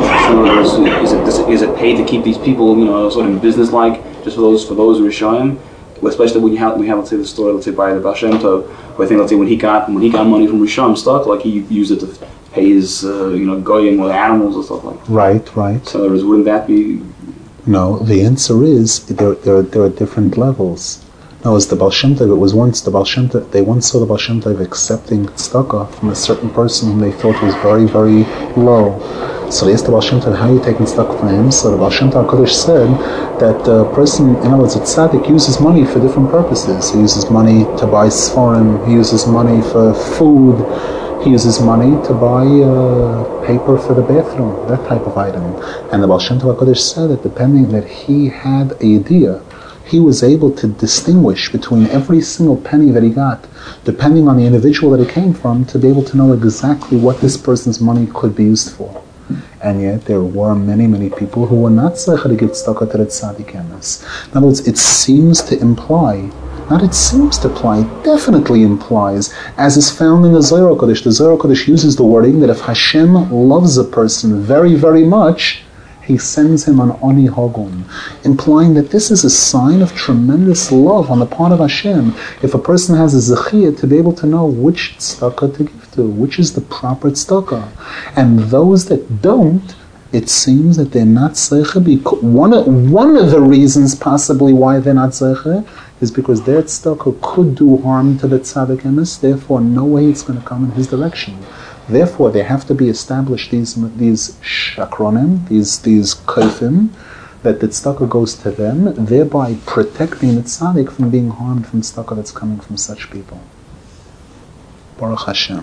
So is it paid to keep these people, sort of business-like, just for those Rishonim? Especially when we have, let's say, the story, let's say, by the Baal Shem Tov, where I think, let's say, when he got money from Rishon stuck, like he used it to pay his, goyim with animals and stuff like that. Right. So wouldn't that be? No, the answer is there are different levels. No, as the Baal Shem Tov, it was once the Baal Shem Tov, they once saw the Baal Shem Tov accepting tzedakah from a certain person whom they thought was very, very low. So they asked the Baal Shem Tov, how are you taking tzedakah from him? So the Baal Shem Tov HaKadosh said that the person, in other words, a tzaddik uses money for different purposes. He uses money to buy sforim, he uses money for food, he uses money to buy paper for the bathroom, that type of item. And the Baal Shem Tov HaKadosh said that depending that he had a idea, he was able to distinguish between every single penny that he got, depending on the individual that it came from, to be able to know exactly what this person's money could be used for. And yet there were many, many people who were not zeicha to give tzedakah to the tzaddik emes. In other words, it seems to imply, not it seems to imply, it definitely implies, as is found in the Zohar HaKadosh. The Zohar HaKadosh uses the wording that if Hashem loves a person very, very much, he sends him an Oni Hogun, implying that this is a sign of tremendous love on the part of Hashem. If a person has a zechiyah to be able to know which tzedakah to give to, which is the proper tzedakah. And those that don't, it seems that they're not zeicha. One of the reasons possibly why they're not zeicha is because their tzedakah could do harm to the tzaddik emes, therefore no way it's going to come in his direction. Therefore, there have to be established these shakronim, these kaifim, that the tzedakah goes to them, thereby protecting the tzaddik from being harmed from tzedakah that's coming from such people. Baruch Hashem.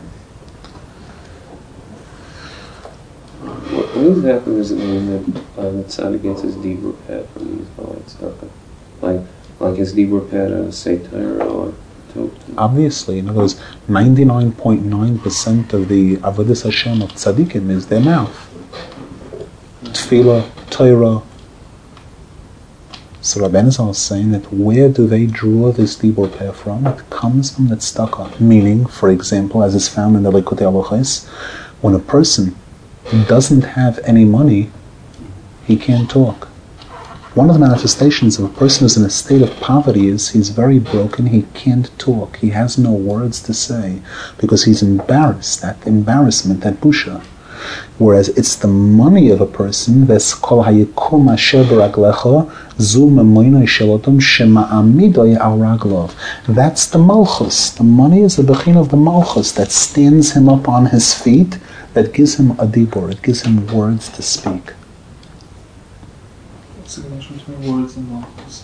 What exactly does it mean that the tzaddik gets his dibur pad from these tzedakah? Like his dibur pad say Torah or obviously, in other words, 99.9% of the avodas Hashem of tzaddikim is their mouth. Tefillah, Torah. So Rabbeinu Zal is saying that where do they draw this dibur peh from? It comes from the tzedakah. Meaning, for example, as is found in the Likutei Halachos, when a person doesn't have any money, he can't talk. One of the manifestations of a person who's in a state of poverty is he's very broken, he can't talk, he has no words to say, because he's embarrassed, that embarrassment, that busha. Whereas it's the money of a person, that's kol hayikum asher b'raglecha, zu memoinoi shelotom shema'amidoi al raglov. That's the malchus. The money is the bechin of the malchus that stands him up on his feet, that gives him a dibur, it gives him words to speak. What's the connection between words and malchus?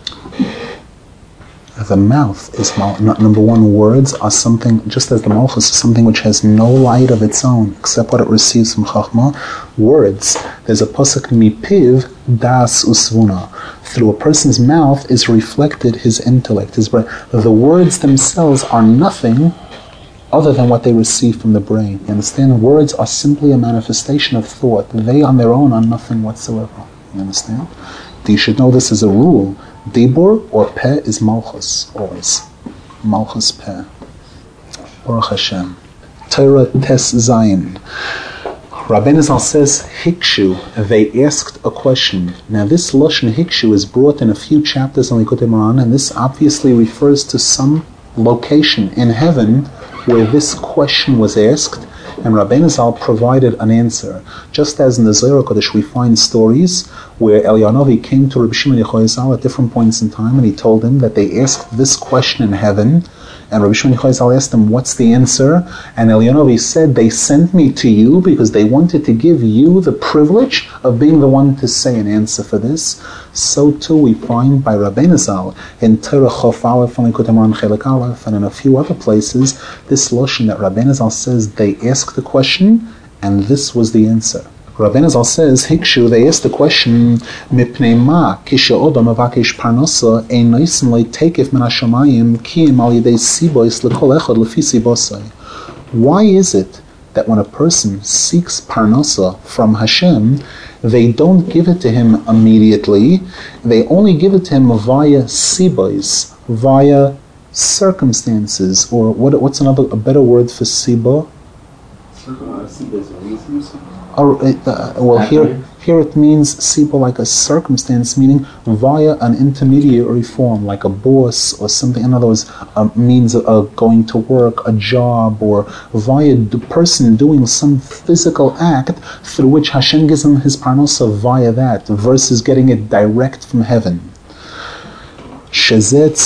The mouth is number one. Words are something, just as the malchus is something which has no light of its own except what it receives from chachma. Words, there's a pasuk mipiv das usvuna. Through a person's mouth is reflected his intellect, his brain. The words themselves are nothing other than what they receive from the brain. You understand? Words are simply a manifestation of thought. They on their own are nothing whatsoever. You understand? You should know this as a rule. Dibur or peh is malchus, always. Malchus peh. Baruch Hashem. Torah tes zayin. Rabbeinu Zal says, hikshu, they asked a question. Now this lashon hikshu is brought in a few chapters in Likutei Moharan, and this obviously refers to some location in heaven where this question was asked, and Rabbeinu Zal provided an answer. Just as in the Zohar Kodesh we find stories where Eliyahu came to Rabbi Shimon Yochai Zal at different points in time, and he told him that they asked this question in heaven, and Rabbi Shimon Yochai Zal asked him, what's the answer? And Eliyahu said, they sent me to you because they wanted to give you the privilege of being the one to say an answer for this. So too we find by Rabbeinu Zal in Torah Chof Aleph and Likutei Moharan Chelek Aleph and in a few other places, this lashon that Rabbeinu Zal says they asked the question and this was the answer. Rabbeinu Zal says, hikshu, they asked the question, mipnei ma kishe'odam avakesh parnasa ein noisen le'tekef min hashamayim kiim al yidei sibois lekol echad lefi sibosai. Why is it that when a person seeks parnasa from Hashem, they don't give it to him immediately, they only give it to him via sibois, via circumstances, or what's a better word for siba? Here it means siba like a circumstance, meaning via an intermediary form, like a boss or something. In other words, a means of going to work, a job, or via the person doing some physical act through which Hashem gives him his parnasa via that, versus getting it direct from heaven. One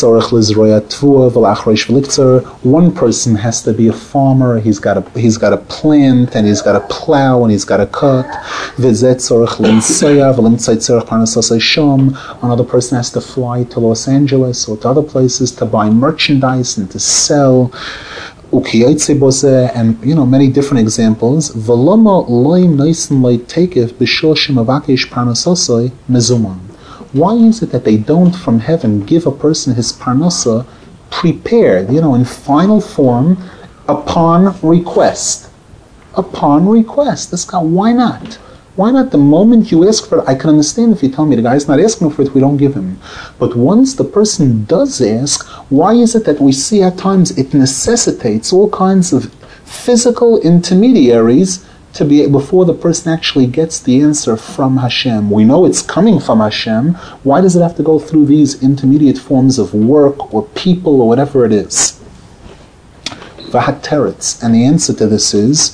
person has to be a farmer, he's got to plant, and he's got to plow, and he's got to cut. Another person has to fly to Los Angeles or to other places to buy merchandise and to sell. And many different examples. Why is it that they don't from heaven give a person his parnasa prepared, in final form, upon request? Upon request. This guy, why not? Why not the moment you ask for it? I can understand if you tell me the guy's not asking for it, we don't give him. But once the person does ask, why is it that we see at times it necessitates all kinds of physical intermediaries before the person actually gets the answer from Hashem. We know it's coming from Hashem. Why does it have to go through these intermediate forms of work or people or whatever it is? V'hateretz. And the answer to this is,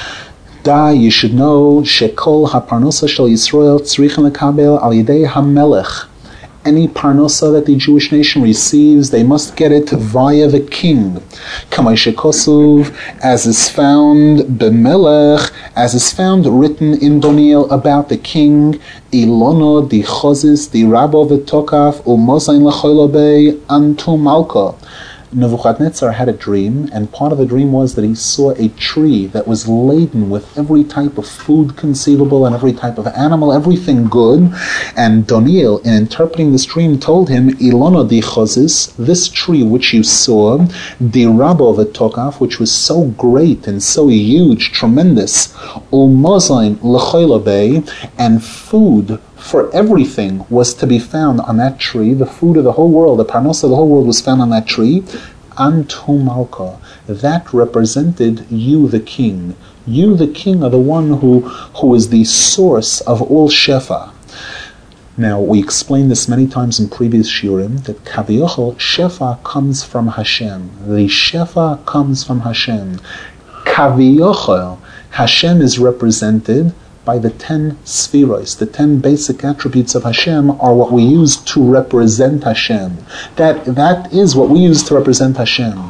you should know, shekol haparnosa shel Yisrael tzrichen lekabel al yidei hamelech. Any parnosa that the Jewish nation receives, they must get it via the king. Kamay shekosuv, as is found b'melech, as is found written in Daniel about the king, ilono di chozis di rabo v'tokaf u'mozayin l'choilo bei antu malka. Nebuchadnezzar had a dream, and part of the dream was that he saw a tree that was laden with every type of food conceivable and every type of animal, everything good. And Daniel, in interpreting this dream, told him, Ilono di chozis, this tree which you saw, di rabo v'tokaf, which was so great and so huge, tremendous, u'mozayin l'choilo bei, and food for everything was to be found on that tree. The food of the whole world, the parnos of the whole world was found on that tree. Antu malka. That represented you, the king. You, the king, are the one who is the source of all shefa. Now, we explained this many times in previous shiurim, that Kaviyachol, shefa comes from Hashem. The shefa comes from Hashem. Kaviyachol, Hashem is represented by the 10 spheros. The 10 basic attributes of Hashem are what we use to represent Hashem. That is what we use to represent Hashem.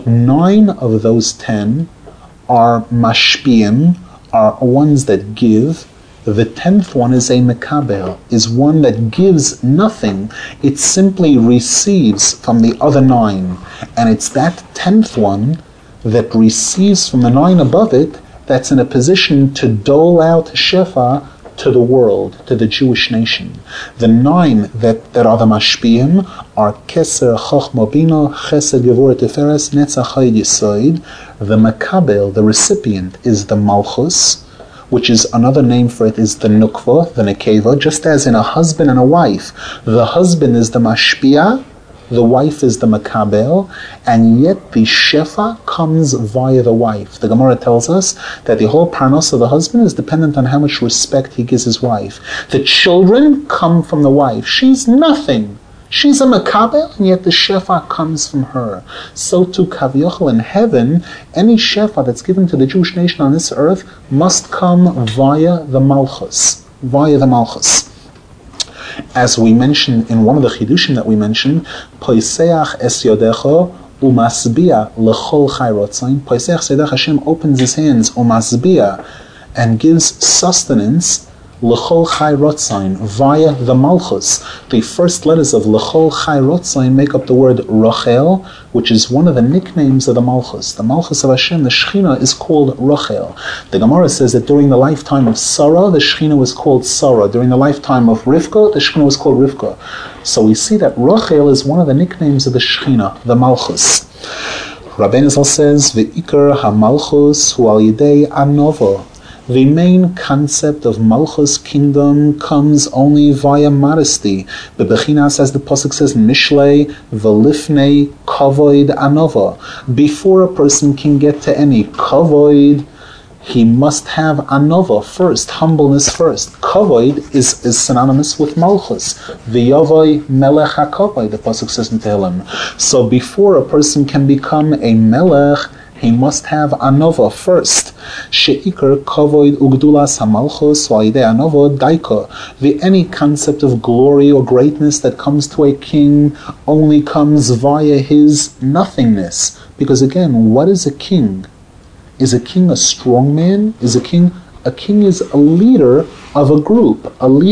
9 of those 10 are mashpiyim, are ones that give. The 10th one is a mekabel, is one that gives nothing. It simply receives from the other 9. And it's that 10th one that receives from the 9 above it that's in a position to dole out shefa to the world, to the Jewish nation. The 9 that are the mashpiyim are keser, chochma, bina, chesed, gevurah, tiferes, netzach, chayid, yisoid. The makabel, the recipient, is the malchus, which is another name for it is the nukva, the nekeva, just as in a husband and a wife. The husband is the mashpiyah, the wife is the makabel, and yet the shefa comes via the wife. The Gemara tells us that the whole parnos of the husband is dependent on how much respect he gives his wife. The children come from the wife. She's nothing. She's a makabel, and yet the shefa comes from her. So too, Kaviyachol, in heaven, any shefa that's given to the Jewish nation on this earth must come via the malchus. Via the malchus. As we mentioned in one of the chidushim that we mentioned, Poiseach es yodecho umasbia lechol chayrotzain. Poiseach Sedach, Hashem opens his hands umasbia and gives sustenance lechol chayrotzain via the malchus. The first letters of lechol chayrotzain make up the word Rochel, which is one of the nicknames of the malchus. The malchus of Hashem, the Shechina, is called Rochel. The Gemara says that during the lifetime of Sarah, the Shechina was called Sarah. During the lifetime of Rivka, the Shechina was called Rivka. So we see that Rochel is one of the nicknames of the Shechina, the malchus. Rabbeinu Zal says, V'ikar ha-malchus hu al yidei anova. The main concept of Malchus kingdom comes only via modesty. Bebechinas, as the pasuk says, Mishlei v'lifnei kavoid anova. Before a person can get to any kavoid, he must have anova first, humbleness first. Kavoid is synonymous with Malchus. V'yavoi melech hakavoid, the pasuk says in Tehillim. So before a person can become a melech, he must have anova first. Sheikar kavoid ugdulas hamalchus v'alidei anova daika. Any concept of glory or greatness that comes to a king only comes via his nothingness. Because again, what is a king? Is a king a strong man? Is a king is a leader of a group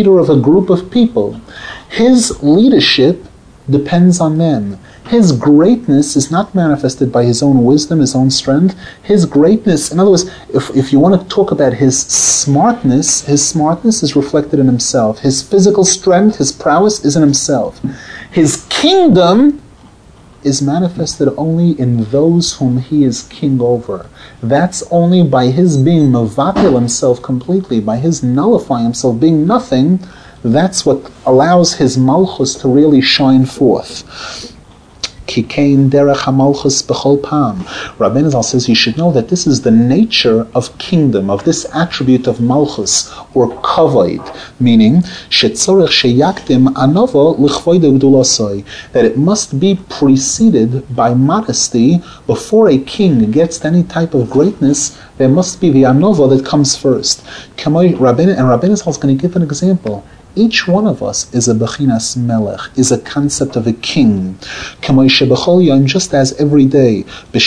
of people. His leadership depends on them. His greatness is not manifested by his own wisdom, his own strength. His greatness, in other words, if you want to talk about his smartness is reflected in himself. His physical strength, his prowess is in himself. His kingdom is manifested only in those whom he is king over. That's only by his being mevatel himself completely, by his nullifying himself, being nothing. That's what allows his malchus to really shine forth. Kikein derech hamalchus b'chol pam. Rabbeinu Zal says you should know that this is the nature of kingdom, of this attribute of malchus, or kavod, meaning shetzorech sheyakdim anova l'chvoid gdulasoi, that it must be preceded by modesty. Before a king gets to any type of greatness, there must be the anova that comes first. And Rabbeinu Zal is going to give an example. Each one of us is a bechinas melech, is a concept of a king. Just as every day,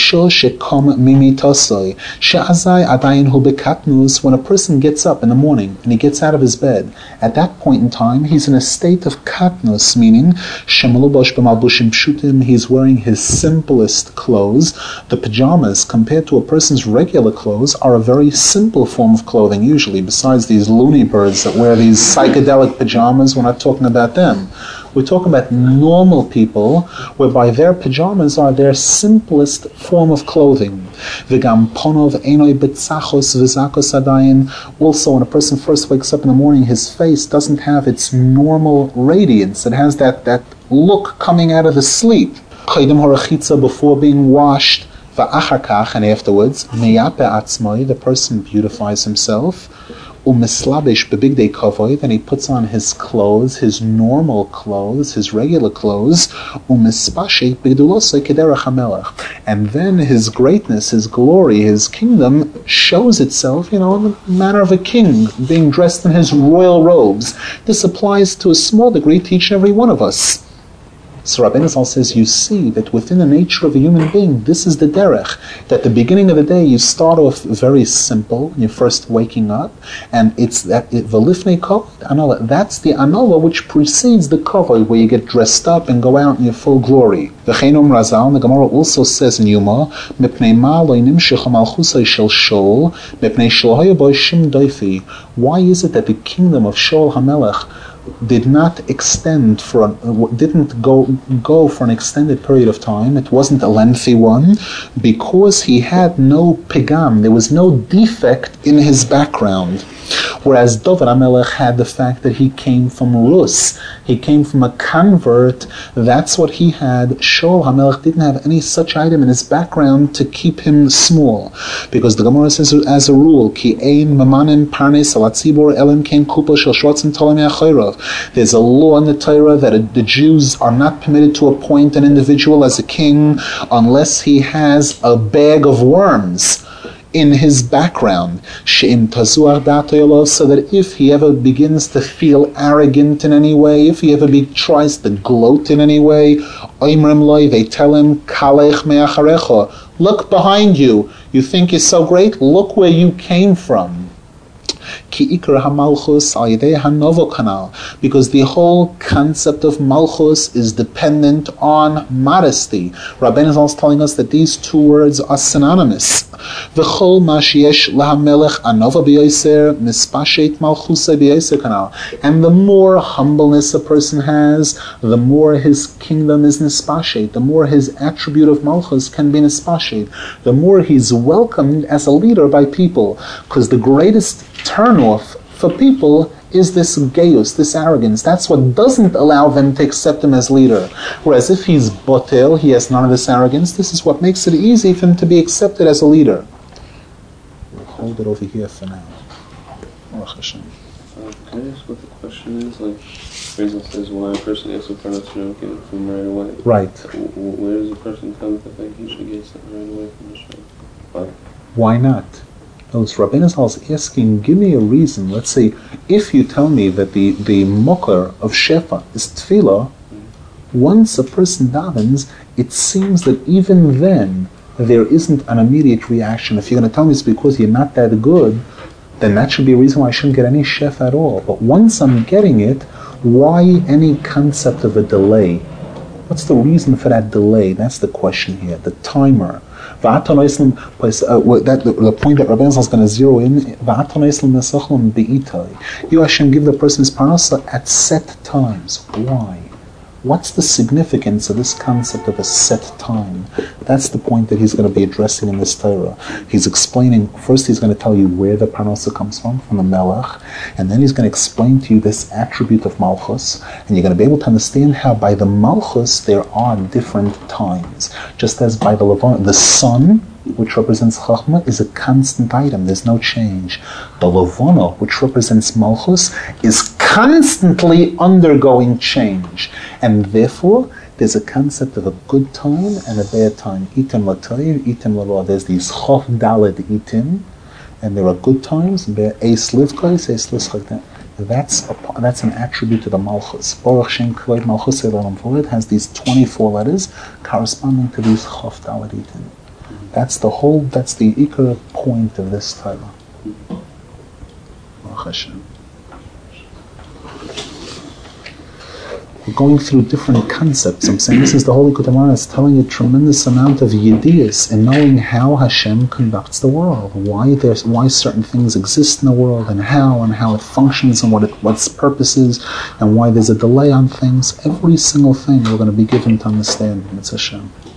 when a person gets up in the morning and he gets out of his bed, at that point in time, he's in a state of katnus, meaning he's wearing his simplest clothes. The pajamas, compared to a person's regular clothes, are a very simple form of clothing, usually, besides these loony birds that wear these psychedelic pajamas. We're not talking about them. We're talking about normal people, whereby their pajamas are their simplest form of clothing. Also, when a person first wakes up in the morning, his face doesn't have its normal radiance. It has that look coming out of the sleep. Before being washed, and afterwards, the person beautifies himself. Umislabish bebigdei kavod, and he puts on his clothes, his normal clothes, his regular clothes. Umispashet b'gdulosei kederach hamelech, and then his greatness, his glory, his kingdom shows itself, in the manner of a king, being dressed in his royal robes. This applies to a small degree to each and every one of us. So Rabbeinu Zal says, you see that within the nature of a human being, this is the derech. That the beginning of the day, you start off very simple, when you're first waking up, and it's that v'lifnei kavod anala. That's the anala which precedes the kavod, where you get dressed up and go out in your full glory. V'cheinom Razal, the Gemara also says in Yuma, mipnei ma lo nimshich malchusay shel Shaul, mipnei shel haya bo shim doifi. Why is it that the kingdom of Shaul HaMelech did not extend didn't go for an extended period of time? It wasn't a lengthy one, because he had no pigam, there was no defect in his background. Whereas David HaMelech had the fact that he came from Rus, he came from a convert. That's what he had. Shaul HaMelech didn't have any such item in his background to keep him small, because the Gemara says as a rule, Ki ein mamanim parnes al hatzibur elim kein kupa shel shrotzim tolam yachoirav. There's a law in the Torah that the Jews are not permitted to appoint an individual as a king unless he has a bag of worms in his background, so that if he ever begins to feel arrogant in any way, if he ever tries to gloat in any way, they tell him, look behind you. You think you're so great? Look where you came from. Because the whole concept of malchus is dependent on modesty. Rabbeinu Zal is telling us that these two words are synonymous. And the more humbleness a person has, the more his kingdom is nispashet, the more his attribute of malchus can be nispashet, the more he's welcomed as a leader by people. Because the greatest turnoff for people is this gaius, this arrogance. That's what doesn't allow them to accept him as leader. Whereas if he's botel, he has none of this arrogance, this is what makes it easy for him to be accepted as a leader. We'll hold it over here for now. Can I ask what the question is? Like, for example, says why a person asks for not to get it from right away. Right. Where does a person come with the fact he should get something right away from the show? Why not? Rabbeinu Zal is asking, give me a reason. Let's say, if you tell me that the mokar of shefa is tefillah, once a person davens, it seems that even then there isn't an immediate reaction. If you're going to tell me it's because you're not that good, then that should be a reason why I shouldn't get any shefa at all. But once I'm getting it, why any concept of a delay? What's the reason for that delay? That's the question here, the timer. The point that Rabbeinu Zal is going to zero in, you Hashem give the person his parnasa at set times. Why? What's the significance of this concept of a set time? That's the point that he's going to be addressing in this Torah. He's explaining, first he's going to tell you where the parnasa comes from the Melech, and then he's going to explain to you this attribute of Malchus, and you're going to be able to understand how by the Malchus there are different times. Just as by the Levant, the sun, which represents Chachma, is a constant item, there's no change. The Levana, which represents Malchus, is constantly undergoing change. And therefore, there's a concept of a good time and a bad time. Itim latayir, itim lalo. There's these chof daled itim, and there are good times, and there are eis livkais, eis lischak. That's an attribute to the Malchus. Baruch Shem Kvod Malchus Elam Vod has these 24 letters corresponding to these chof daled itim. That's the ikar point of this Torah. Baruch Hashem. We're going through different concepts. I'm saying this is the Holy Kutamara. It's telling a tremendous amount of yediyas in knowing how Hashem conducts the world, why certain things exist in the world, and how it functions, and what its purpose is, and why there's a delay on things. Every single thing we're going to be given to understand. It's Hashem.